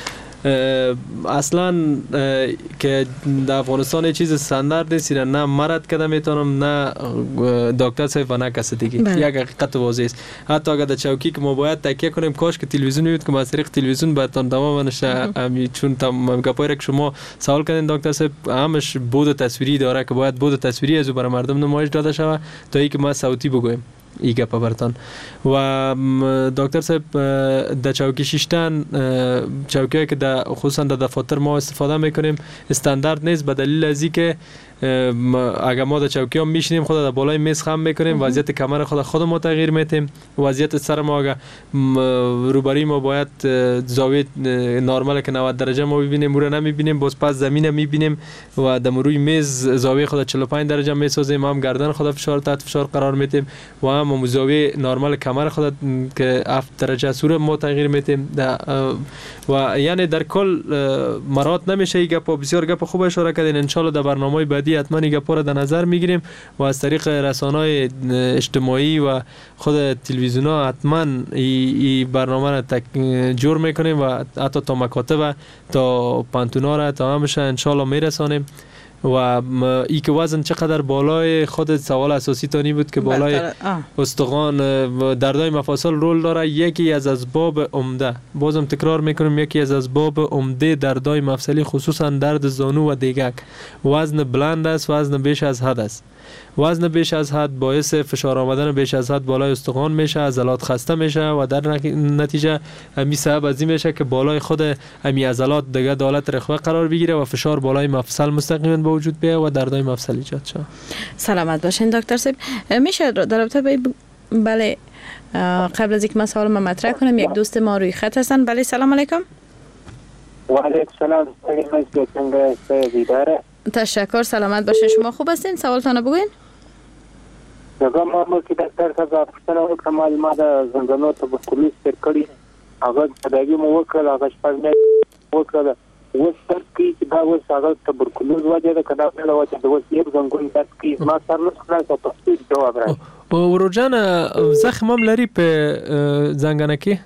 اصلا که در افغانستان چیز استاندارد نیست نه مرد کده میتونم نه دکتر صاحب و نه کسی دیگه یک حقیقت واضح است. حتی اگر در چوکی که ما باید تکیه کنیم کاش که تلویزیون بود که ما از طریق تلویزیون بهتون دوام نشه چون گپایی را که شما سوال کردین دکتر صاحب همش بود تصویری داره که باید بود تصویری از برای مردم نمایش داده شود تا اینکه ما صوتی بگویم ای گپا برتان. و دکتر صاحب در چوکی شیشتن چوکی که در خصوصا در دفاتر ما استفاده میکنیم استاندارد نیست به دلیل از اینکه اگر ما در چوکی ها میشینیم خود در بالای میز خم میکنیم وضعیت کمر خود ما تغییر میتیم وضعیت سر ما اگر روبری ما باید زاویه نرمال که 90 درجه ما ببینیم رو نمیبینیم باز پس زمین میبینیم و در روی میز زاویه خود 45 درجه میسازیم هم گردن خود فشار تحت فشار قرار میتیم و هم اما مزاوی نرمال کمر خود که 7 درجه سور ما تغییر میتیم و یعنی در کل مرات نمیشه این گپ بسیار گپ خوب اشاره کردین. ان شاء الله در برنامه‌های بعدی حتما این گپا رو در نظر میگیریم و از طریق رسانه‌های اجتماعی و خود تلویزیون‌ها حتما این برنامه رو جور میکنیم و حتی تا مکاتب تا پانتونا را تا همشه ان شاء الله میرسانیم. و ای که وزن چقدر بالای خود سوال اساسی تانی بود که بالای استخوان دردهای مفاصل رول داره. یکی از اسباب عمده، بازم تکرار میکنم، یکی از اسباب عمده دردهای مفصلی خصوصا درد زانو و دیگک وزن بلند است، وزن بیش از حد است. وزن بیش از حد باعث فشار آمدن بیش از حد بالای استخوان میشه، عضلات خسته میشه و در نتیجه همین سبب از این میشه که بالای خود همین عضلات دیگه دالت رخوه قرار بگیره و فشار بالای مفصل مستقیما به وجود بیاد و دردهای مفصل ایجاد شه. سلامت باشین دکتر صاحب. میشه در رابطه بله قبل از اینکه من سوالم مطرح کنم یک دوست ما روی خط هستن. بله سلام علیکم. و علیکم سلام. تشکر. سلامت باشین. شما خوب هستین؟ سوالتون بگوین. ما که دکتر صاحب پوښتنه وکړه معلومات زنګونو ته بکولي سر کړی هغه تداوی مو وکړه هغه شپږ وکړه اوس درد کوي چې دا اوس هغه تبرکلوز وجه ده که دا بله وجه ده اوس یو زنګون درد کوي ما سر نه خلاص او پښتو جواب راځي. وروجان زخم هم لري په زنګانه کې؟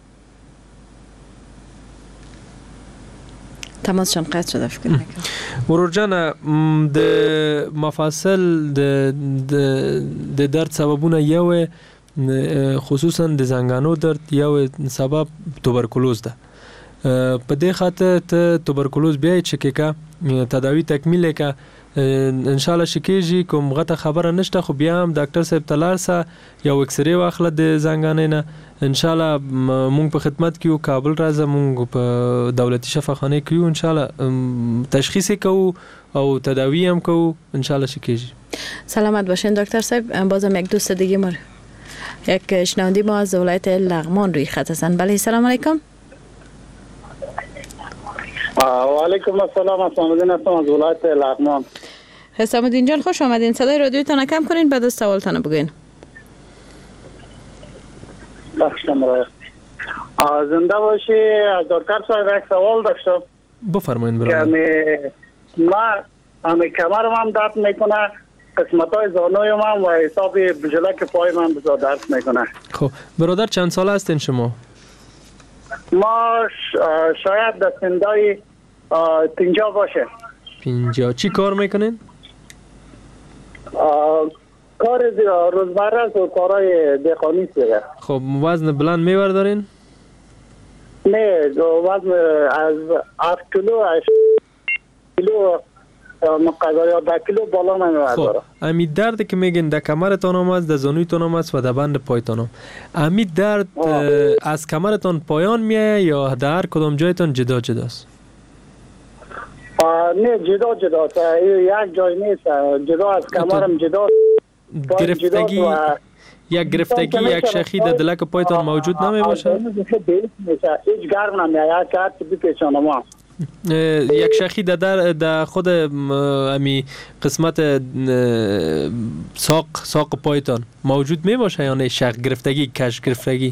تماسشان قطع شده فکر میکنم. ورورجان د مفاصل د درد سببونه یو خصوصا د زنګانو درد یو سبب توبرکلوز ده. په دې خاطر ته توبرکلوز بیا چې کا تداوی تکمیل کا ان شاء الله شکیږي. کوم غته خبره نشته خو بیا هم ډاکټر صاحب تلارسه یو اکسری واخله د زنګانې نه ان شاء الله مونږ په خدمت کې یو کابل راځه مونږ په دولتي شفاخانه کې یو ان شاء الله تشخیص کوو او تداوی هم کوو ان شاء الله شکیږي. سلامت باشین دکتر صاحب. بازم یک دوست دیگه ما یک شنونده ما از ولایت لغمان روی خط هستن. بله سلام علیکم. و علیکم السلام. اسلام الدین هستم از ولایت لغمان. حسام الدین جان خوش آمدین. صدای رادیوتون کم کنین بعد از سوالتون بگین. زنده باشی. از دکتر صاحب یک سوال داشتم. بفرمایید برادر. ما همه کمرم هم درد میکنه، قسمت‌های زانویم هم و حساب بجلک پایم هم بسیار درد میکنه. خب برادر چند ساله هستین شما؟ ما شاید در سندای 50 باشه. 50. چی کار میکنین؟ کار روزمره و کارهای دهقانی دیگه. خب وزن بلند میبردارین؟ نه وزن از 7 کیلو 8 کیلو مقدار یا 10 کیلو بالا نمیبردارم. خب امی درد که میگین در کمرتان هم است، در زانویتان هم است و در بند پایتان هم. امی درد از کمرتان پایان میایه یا در هر کدام جایتان جدا جداست؟ نه جدا جداست. یک جای نیست. جدا از کمرم جدا. گرفتگی یک گرفتگی یک شخی در دلک پایتان موجود نمی باشه؟ هیچ گرم نمیایه که هر چیزی پیشانه ما. یک شخی در خود امی قسمت ساق پایتان موجود می باشه یا نه؟ شخ گرفتگی، کش گرفتگی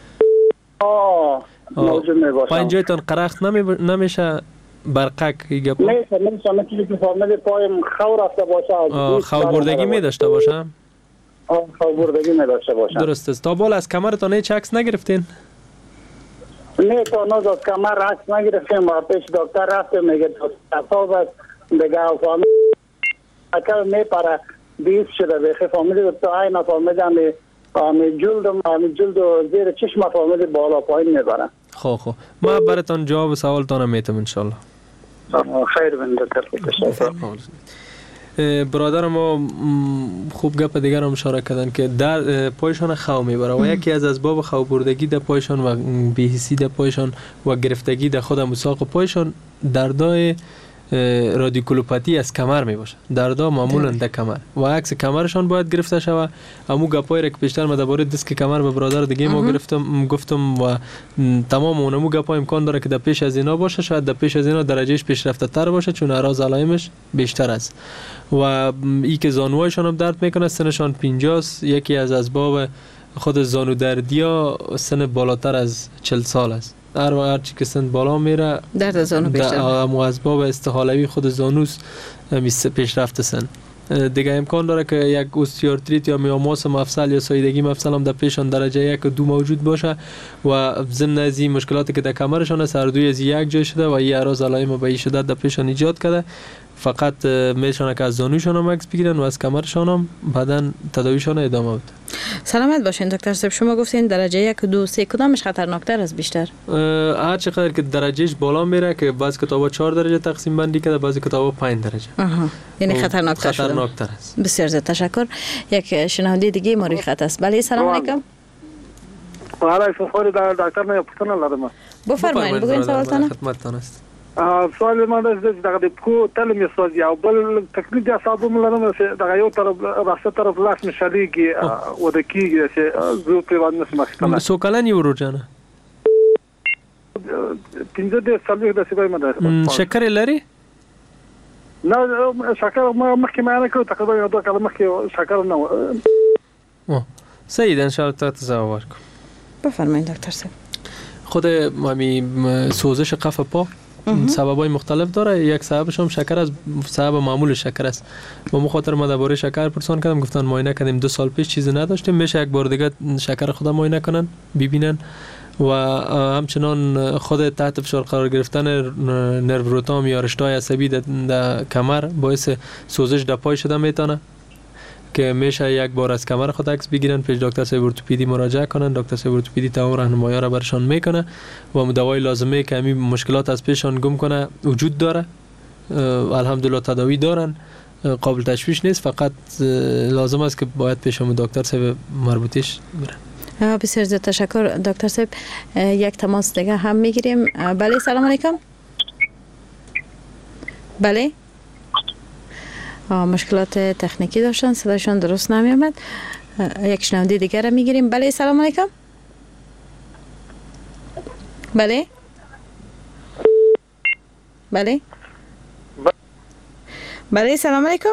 موجود می باشه. پنجایتان قرخت نمیشه؟ برقک میشه مثل که فامیل پایم خو رفته باشه. خو بردگی می داشته باشه؟ خو بردگی می داشته باشه. درست است. تا بال از کمرتان هیچ عکس نگرفتین؟ نه تا نوز از کمر عکس نگرفتیم و پیش دکتر رفتیم میگه اصاب است دیگه فامیل اکل میپره بیس شده بخی فامیل تو این فامیل همی جلد و زیر چشم فامیل بالا پایین میبرن. خب ما براتون جواب سوالتان میتم انشالله. خیر بین دکتر. برادر ما خوب گپ دیگر هم اشاره کردن که در پایشان خو میبره و یکی از اسباب خو بردگی در پایشان و بی‌حسی در پایشان و گرفتگی در خود مساق پایشان دردای رادیکولوپاتی از کمر می باشه. دردا معمولا در کمر و عکس کمرشان باید گرفته شود. امو گپای را که پیشتر ما درباره دیسک کمر به برادر دیگه ما گفتم و تمام اونمو گپا امکان داره که در پیش از اینا باشه، شاید در پیش از اینا درجهش پیشرفته تر باشه چون اعراض علائمش بیشتر است. و ای که زانوهایشان هم درد میکنه، سنشان 50 است، یکی از اسباب خود زانو دردیا سن بالاتر از 40 سال است. هر چی که سن بالا میره درد زانو بیشتر، اما اسباب استحالوی خود زانوس پیشرفت سن. دیگه امکان داره که یک اوستیوارتریت یا میوماس مفصل یا سایدگی مفصل هم در پیشان درجه 1 و 2 موجود باشه و ضمن از این مشکلاتی که در کمرشان است هر دوی از یک جای شده و این اعراض علائم به این شدت در پیشان ایجاد کرده. فقط میشونه که از زانوشان هم عکس بگیرن و از کمرشان هم بعدن تداویشان ادامه بده. سلامت باشین دکتر صاحب. شما گفتین درجه 1 و 2 3 کدامش خطرناکتر است بیشتر؟ هر چقدر که درجهش بالا میره که بعضی کتابا 4 درجه تقسیم بندی کرده، بعضی کتابا 5 درجه. یعنی خطرناکتر است. بسیار زیاد تشکر. یک شنونده دیگه ما روی خط است. بله سلام علیکم. و علیکم السلام دکتر. من پوښتنه لرم. بفرمایید بگوین سوالتان. خدمتتان است. سوال من دغه په تل می سوځي او بل تکلیف د اعصابو ملنه چې دغه یو طرف راسته طرف لاس مشاليږي او د کیږي چې زه په باندې مسمختنه سو کلن یو روزانه 15 د سالو د سیبای مده شکر لري نه شکر ما مخکې ما نه کړو تقریبا 2 کاله مخکې شکر نه سید ان شاء الله تزاور بفرمایید دکتر صاحب. خود مامی سوزش قفا پا سببای مختلف داره. یک سببش هم شکر است، سبب معمول شکر است. با مخاطر ما درباره شکر پرسان کردم، گفتن معاینه کردیم 2 سال پیش چیزی نداشتیم، میشه یک بار دیگه شکر خود معاینه کنن ببینن و همچنان خود تحت فشار قرار گرفتن نرو روتام یا رشته‌های عصبی در کمر باعث سوزش در پای شده میتونه که میشه یک بار از کمر خود عکس بگیرن، پیش دکتر صاحب ارتوپدی مراجعه کنن. دکتر صاحب ارتوپدی تمام راهنمایی را برشان میکنه و دوای لازمه که همین مشکلات از پیشان گم کنه وجود داره. الحمدلله تداوی دارن، قابل تشویش نیست، فقط لازم است که باید پیش دکتر صاحب مربوطش برن. بسیار زیاد تشکر دکتر صاحب. یک تماس دیگه هم میگیریم. بله سلام علیکم. بله مشکلات تکنیکی داشتن، صداشون درست نمیامد. یک شنونده دیگر را میگیریم. بله سلام علیکم. بله بله بله سلام علیکم.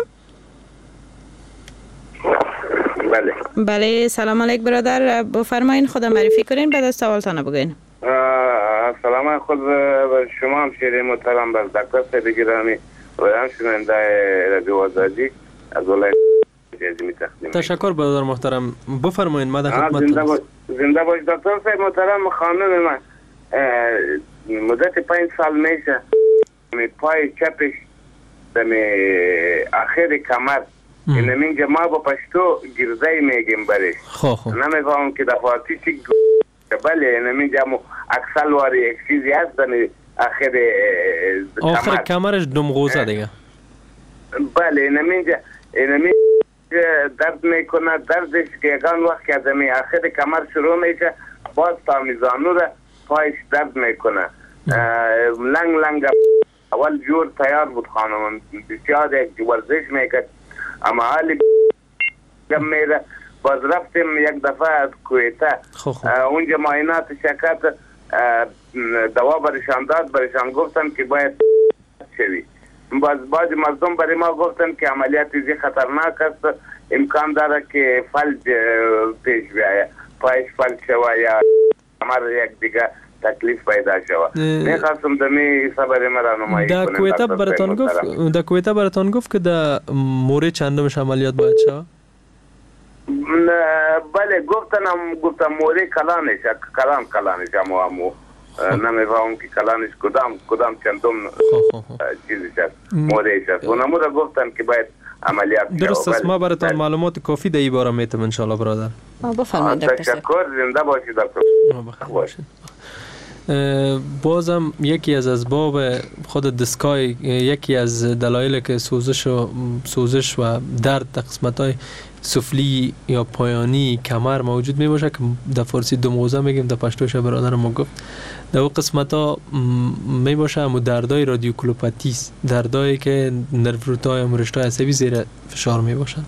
بله بله سلام علیک برادر. بفرمایین خدا معرفی کنین بعد از سوالتان بگوین. سلام خود شما همشیره محترم بر دکتر صاحب گرامی و همشنونده رادیو آزادی از ولایت جزیمی تقدیم. تشکر برادر محترم. بفرمایید ما در خدمتتون. زنده باش دکتر صاحب محترم. خانم من مدت 5 سال میشه پای چپش دم آخر کمر اینجا ما با پشتو گرده میگیم برش. نمیفهم که دفعاتی چی بله اینجا اکسل واری یک چیزی هست دم آخر کمرش دمغوزه دیگه. بله اینجا درد میکنه. دردش که یکان وقت که دم آخر کمر شروع میشه باز تا میزانو را پایش درد میکنه. لنگ اول جور تیار بود خانم، بسیار یک ورزش میکرد اما حالی جب میره. باز رفتیم یک دفعه از کویتا اونجا معاینات شکر دوا برشان داد، برشان گفتن که باید شوی. باز بعضی مردم برای ما گفتن که عملیات زی خطرناک است، امکان داره که فلج پیش بیاید، پایش فلج شوه یا کمر یک دیگه تکلیف پیدا شوه. میخواستم دمی صبر مرا نمایی کنم. در کویتا براتان گفت که در مورد چندمش عملیات باید شوه؟ بله گفتم مورد کلانش امو نمیفهم که کلانش کدام چندم چیزش است موردش است. اونمو را گفتن که باید عملیات شوه. درست است. ما براتان معلومات کافی در این باره میتم انشاءالله برادر. بفرمایید دکتر صاحب. تشکر. زنده باشید دکتر. بازم یکی از اسباب خود دسکای، یکی از دلایل که سوزش و درد در قسمت‌های سفلی یا پایانی کمر موجود می باشه که در فارسی دو موزه میگیم، در پشتوش برادر ما گفت در اون قسمت ها می باشه. اما دردای رادیوکولوپاتی است، دردایی که نروروتای و رشته عصبی زیر فشار می باشن.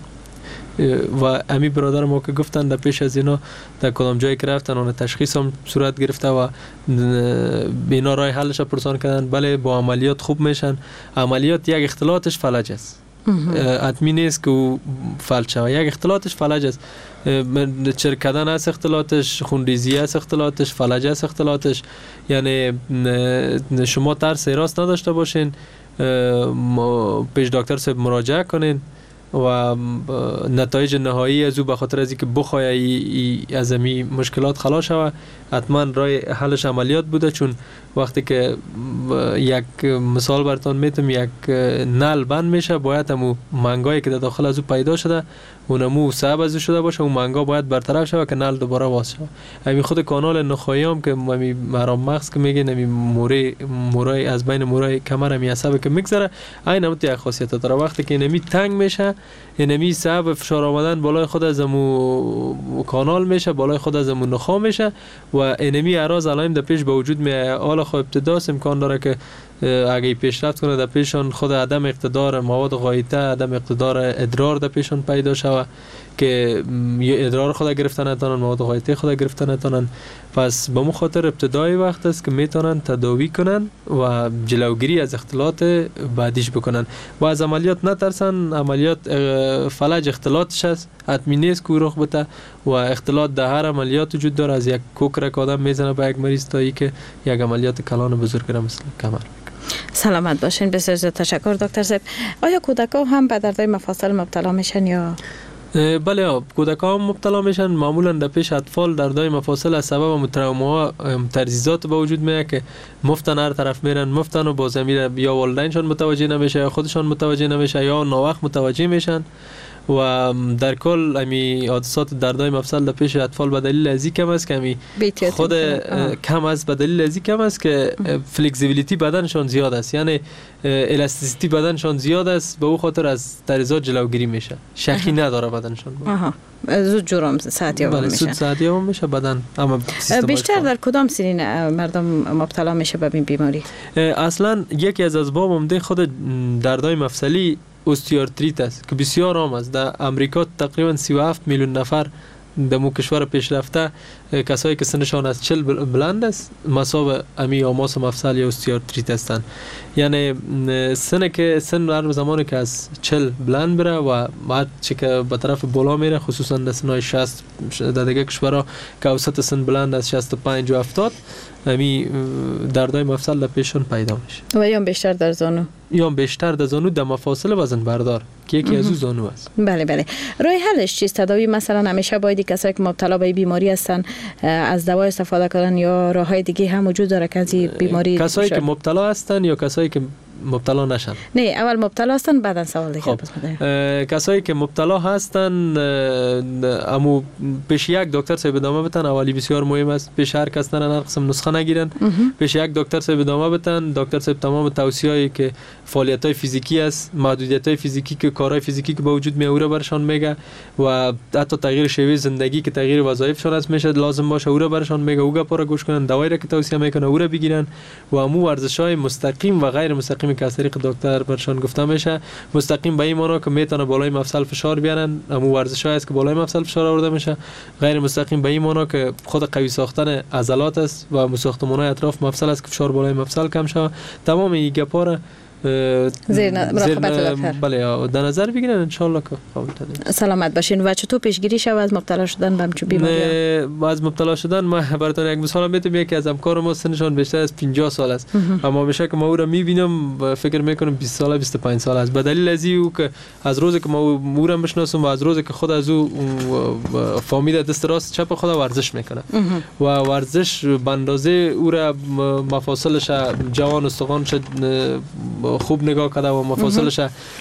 و امی برادر ما که گفتن در پیش از اینا در کدام جایی که رفتن اون تشخیص هم صورت گرفته و اینا رای حلش پرسان کردن، بله با عملیات خوب میشن. عملیات یک اختلاطش فلج است، حتمی نیست که او فلج شود، یک اختلاطش فلج است. چرکدن است اختلاطش، خونریزی است اختلاطش، فلج است اختلاطش. یعنی شما ترس راست نداشته باشین، پیش دکتر صاحب مراجعه کنین و نتایج نهایی از او به خاطر از اینکه بخواه از امی مشکلات خلاص شود حتما رای حلش عملیات بوده. چون وقتی که یک مثال براتون میتونم، یک نل بند میشه، باید همون منگایی که در داخل از او پیدا شده اونمو صعب از او شده باشه، اون منگا باید برطرف شود که نل دوباره باز شود. همین خود کانال نخایی هم که همین مرام مغز که میگن همین مورای از بین مورای کمر همین عصبه که میگذره، این هم یک خاصیت داره. وقتی که اینمی تنگ میشه، اینمی صعب فشار آمدن بالای خود از امو کانال میشه، بالای خود از امو نخا میشه و اینمی اعراض علائم در پیش به وجود میاد. حالا خب ابتداس امکان داره که اگه پیشرفت کنه در پیشان خود عدم اقتدار مواد غایطه، عدم اقتدار ادرار در پیشان پیدا شود که ادرار خود گرفتن نتونن، مواد غایطه خود گرفتن نتونن. پس به مو خاطر ابتدای وقت است که میتونن تداوی کنن و جلوگیری از اختلاط بعدیش بکنن و از عملیات نترسن. عملیات فلج اختلاطش است، حتمی نیست که رخ بده و اختلاط در هر عملیات وجود داره. از یک کوکرک آدم میزنه به یک مریض تا ای که یک عملیات کلان بزرگ مثل کمر. سلامت باشین. بسیار زیاد تشکر دکتر صاحب. آیا کودکان هم به دردهای مفاصل مبتلا میشن یا؟ بله، کودکان هم مبتلا میشن. معمولا در پیش اطفال دردهای مفاصل از سبب تروما ترزیزات به وجود میاد که مفتن هر طرف میرن، مفتن و باز میره، یا والدینشان متوجه نمیشه یا خودشان متوجه نمیشه یا ناوقت متوجه میشن و در کل امی حادثات دردهای مفصل در پیش اطفال به دلیل ازی کم است که امی خود کم است، به دلیل ازی کم است که فلکسیبیلیتی بدنشان زیاد است، یعنی الاستیسیتی بدنشان زیاد است، به او خاطر از ترزیزات جلوگیری میشه. شکی نداره بدنشان. زود جرم صحتیاب میشه. زود صحتیاب میشه بدن. اما بیشتر در کدام سنین مردم مبتلا میشه به این بیماری؟ اصلا یکی از اسباب عمده خود دردهای مفصلی اوستیوارتریت است که بسیار عام است. در امریکا تقریبا 37 میلیون نفر در مو کشور پیشرفته کسایی که سنشان از 40 بلند است مصاب امی آماس مفصل یا اوستیوارتریت هستند. یعنی سن هر زمانی که از 40 بلند بره و بعد چه که به طرف بالا میره، خصوصا در سنهای 60 در دیگه کشورها که اوسط سن بلند از 65 و 70 امی دردهای مفصل در پیششون پیدا میشه. و یا بیشتر در زانو؟ یا بیشتر در زانو در مفاصل وزن بردار که یکی از او زانو است. بله بله. راه حلش چیست؟ تداوی مثلا همیشه باید کسایی که مبتلا به بیماری هستن از دوا استفاده کنن یا راههای دیگه هم وجود داره که از بیماری کسایی که مبتلا هستن یا کسایی که مبتلا نشن؟ نه، اول مبتلا هستن بعدن سوال دیگه. خب. کسایی که مبتلا هستن امو پیش یک دکتر صاحب ادامه بتن. اولی بسیار مهم است، پیش هر کس نرن هر قسم نسخه نگیرن. پیش یک دکتر صاحب ادامه بتن. دکتر صاحب تمام توصیه‌ای که فعالیت‌های فیزیکی است، محدودیت‌های فیزیکی که کارهای فیزیکی که به وجود میاد او برشان میگه و حتی تغییر شیوه زندگی که تغییر وظایفشان است میشه لازم باشه او برشان میگه. او گپا را گوش کنن، دوایی را که توصیه میکنه او را بگیرن و امو ورزش‌های مستقیم و غیر مستقیم که از طریق دکتر برشان گفته میشه. مستقیم به این معنی که میتونه بالای مفصل فشار بیارن، امو ورزش‌های است که بالای مفصل فشار آورده میشه. غیر مستقیم به این معنی که خود قوی ساختن عضلات است و ساختمان‌های اطراف مفصل است که فشار بالای مفصل کم شه. تمام این گپا را زیر مراقبت دکتر بله در نظر بگیرن ان شاء الله که قابل تداوی. سلامت باشین. و چطور پیشگیری شود از مبتلا شدن به همچین بیماری؟ از مبتلا شدن ما براتون یک مثال میتونم. یکی از همکار ما سنشان بیشتر از 50 سال است، اما همیشه که ما او را میبینم و فکر میکنم 20 ساله 25 ساله است. به دلیل از او که از روزی که ما او را میشناسم و از روزی که خود از او فهمیده دست راست چپ خود ورزش میکنه و ورزش به اندازه او را مفاصلش جوان استخوانش خوب نگاه کرده و مفاصلش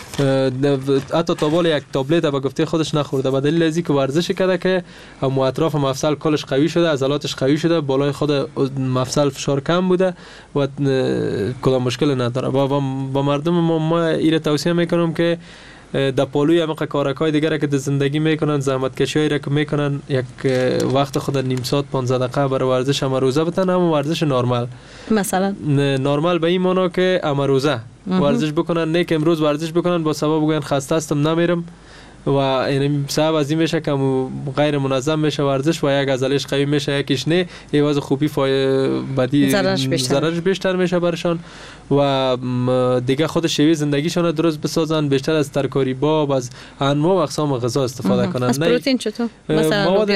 حتی تا بالا یک تابلت به گفته خودش نخورده. به دلیل ازی که ورزش کرده که هم اطراف مفصل کلش قوی شده، عضلاتش قوی شده، بالای خود مفصل فشار کم بوده و کدام مشکل نداره. و با مردم ما ایره توصیه میکنم که در پالوی همه کارکای دیگر که در زندگی میکنن، زحمت کشی را که میکنن، یک وقت خود نیم ساعت 15 دقیقه برای ورزش هم روزه بتن، هم ورزش نرمال. مثلا نرمال به این معنا که هم روزه ورزش بکنن، نه که امروز ورزش بکنن با سبب بگن خسته هستم نمیرم و این سبب از این میشه که غیر منظم میشه ورزش و یک عضلش قوی میشه یکیش نه، ایواز خوبی بدی ضررش بیشتر میشه برشان و دیگه خود شیوه زندگیشون درست بسازن، بیشتر از ترکاری باب، از انواع و اقسام غذا استفاده کنن. از پروتئین چطور؟ مثلا مواد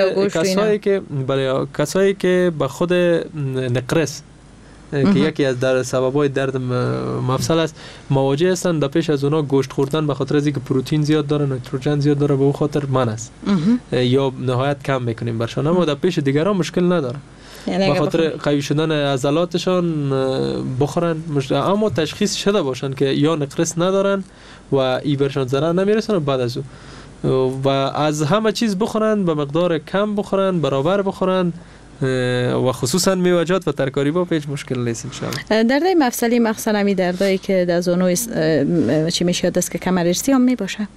کسایی که به خود نقرس که یکی از در سببای درد مفصل است مواجه هستند، در پیش از اونا گوشت خوردن به خاطر از اینکه پروتئین زیاد داره، نیتروژن زیاد داره، به اون خاطر من است یا نهایت کم میکنیم برشان، اما در پیش دیگران مشکل نداره. به خاطر قوی شدن عضلاتشان بخورن، اما تشخیص شده باشن که یا نقرس ندارن و ای برشان ضرر نمیرسن. بعد از و از همه چیز بخورن، به مقدار کم بخورن، برابر بخورن و خصوصا میوه‌جات و ترکاری با هیچ مشکل نیست ان شاء الله. دردای مفصلی مخصوصا می دردایی که در زونو چی میشه دست که کمر ارسی هم می باشه.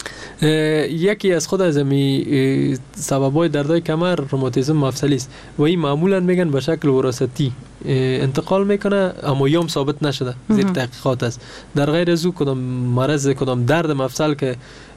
یکی از خود از می سببای دردای کمر روماتیسم مفصلی است و این معمولا میگن به شکل وراثتی انتقال میکنه، اما یوم ثابت نشده، زیر تحقیقات است. در غیر از او کدام مرض کدام درد مفصل که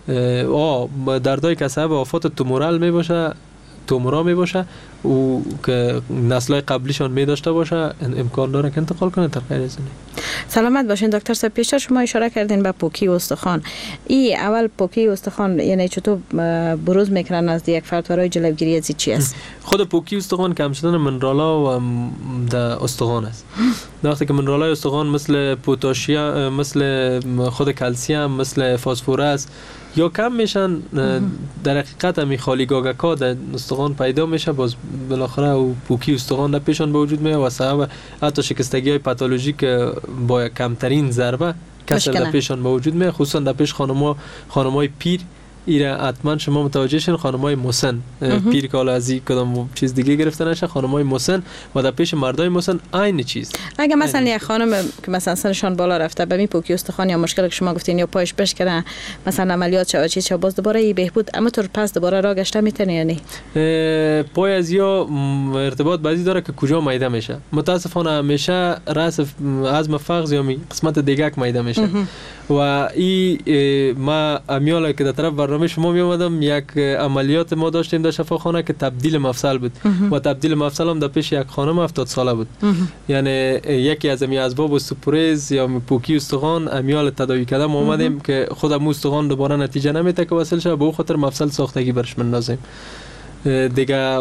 دردای که سبب آفات تومورال می باشه، تومورا می باشه او که نسل‌های قبلیشان می داشته باشه، امکان داره که انتقال کنه در غیر از اینه. سلامت باشین دکتر صاحب. پیشتر شما اشاره کردین به پوکی استخوان. این اول پوکی استخوان یعنی چطور بروز میکنن از یک فرد برای جلوگیری از چی است؟ خود پوکی استخوان کم شدن منرالا و در استخوان است. وقتی که منرالای استخوان مثل پتاسیم، مثل خود کلسیم، مثل فسفرس یا کم میشن، در حقیقت همی خالی گاگکا در استخوان پیدا میشه، باز بالاخره او پوکی استخوان در پیشان به وجود میاد و سبب حتی شکستگی های پاتولوژیک با کمترین ضربه کسر در پیشان به وجود میاد، خصوصا در پیش خانم‌های پیر. ایره حتما شما متوجه شین، خانم‌های مسن پیر که حالا از این کدام چیز دیگه گرفته نشه، خانم‌های مسن و در پیش مردای مسن عین چیز. اگه مثلا یک خانم که مثلا سنشان بالا رفته به می پوکی استخوان یا مشکلی که شما گفتین یا پایش بشکنه مثلا عملیات شو چی چه باز دوباره ای بهبود اما تو پس دوباره راه گشته میتونه یا نه؟ پای از یا ارتباط بعضی داره که کجا میده میشه. متاسفانه همیشه راس عظم فخذ یا قسمت دیگه میده میشه و این ما امیاله که در طرف برنامه شما می اومدم، یک عملیات ما داشتیم در شفاخانه که تبدیل مفصل بود و تبدیل مفصل هم در پیش یک خانم 70 ساله بود. یعنی یکی از امی اسباب سوپریز یا پوکی استخوان امیال تداوی کردم اومدیم که خودم استخوان دوباره نتیجه نمیده که وصل شه، به اون خاطر مفصل ساختگی برش بندازیم. دیگه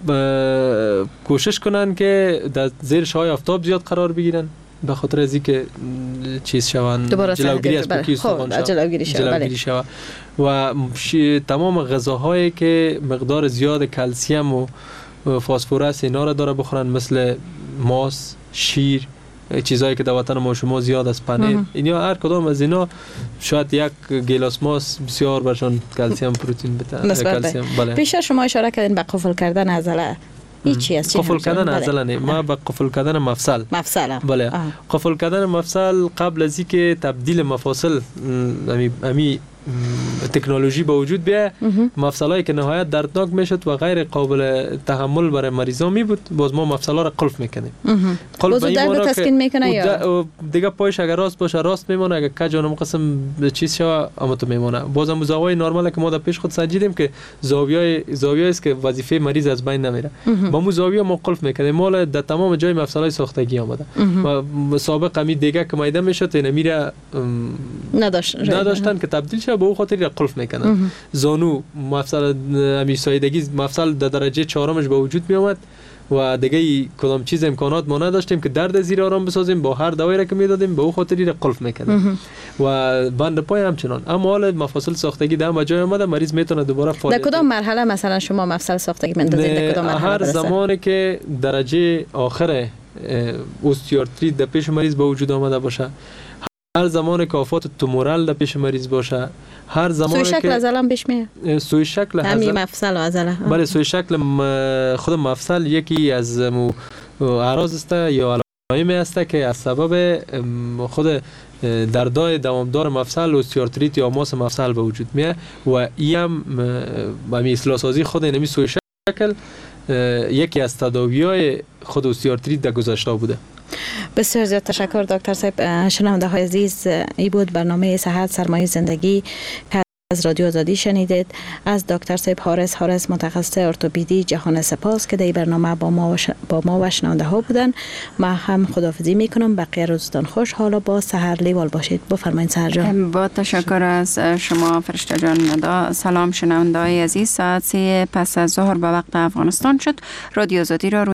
کوشش کنن که در زیر شعاع آفتاب زیاد قرار بگیرن به خاطر از اینکه چیز شوند، جلوگیری از پوکی استخوان جلوگیری شود و تمام غذاهایی که مقدار زیاد کلسیم و فسفرس اینا را داره بخورن، مثل ماست، شیر، چیزایی که در وطن ما شما زیاد از پنیر، اینا هر کدام از اینا شاید یک گیلاس ماست بسیار برشان کلسیم پروتئین بده. بله. پیش شما اشاره کردین به قفل کردن عضله. چی است؟ قفل کردن عضله نه، ما به قفل کردن مفصل. بله. قفل کردن مفصل قبل از اینکه تبدیل مفاصل امی تکنولوژی به وجود بیاد، مفصلایی که نهایت دردناک میشد و غیر قابل تحمل برای مریضا می بود، باز ما مفصلا را قلف میکنیم. قلف به این معنی تسکین میکنه یا دیگه پایش اگر راست باشه راست میمونه، اگر کجانم قسم چیز شوه اما تو میمونه. بازم زاویه نرمال که ما در پیش خود سنجیدیم که زاویه است که وظیفه مریض از بین نمیره، با مو زاویه ما قلف میکنیم، مال در تمام جای مفصلای ساختگی آمده و سابق می دیگه که میده میشد اینا میره نداشتن که تبدیل شه، به اون خاطر قلف میکنن. زانو مفصل امی سایدگی مفصل در درجه 4مش به وجود می اومد و دیگه کدام چیز امکانات ما نداشتیم که درد زیر آرام بسازیم، با هر دوائی را که میدادیم به اون خاطر قلف میکردیم و بند پای همچنان. اما حالا مفصل ساختگی در جای اومده، مریض میتونه دوباره فعالیت. در کدام مرحله مثلا شما مفصل ساختگی میندازید؟ در کدام مرحله؟ هر زمانی که درجه آخر اوستیوارتریت در پیش مریض به وجود آمده باشه، هر زمان که آفات تومورال در پیش مریض باشه، هر زمانی که سوی شکل عضله هم پیش میاد. سوی شکل همین مفصل و عضله. بله، سوی شکل خود مفصل یکی از اعراض است یا علائمی است که از سبب خود دردای دوامدار مفصل اوستیوارتریت یا ماس مفصل به وجود میاد و این هم به اصلاح سازی خود اینمی سوی شکل یکی از تداوی‌های خود اوستیوارتریت در گذشته بوده. بسیار زیاد تشکر دکتر صاحب. شنونده های عزیز، این بود برنامه صحت سرمایه زندگی از رادیو آزادی شنیدید. از دکتر صاحب حارس متخصص ارتوپدی جهان سپاس که در برنامه با ما و شنونده ها بودن. ما هم خداحافظی میکنم. بقیه روزتان خوش. حالا با سحر لیوال باشید. بفرمایید سحر جان. با تشکر از شما فرشته جان ندا. سلام شنونده های عزیز، ساعت 3 پس از ظهر به وقت افغانستان شد. رادیو آزادی را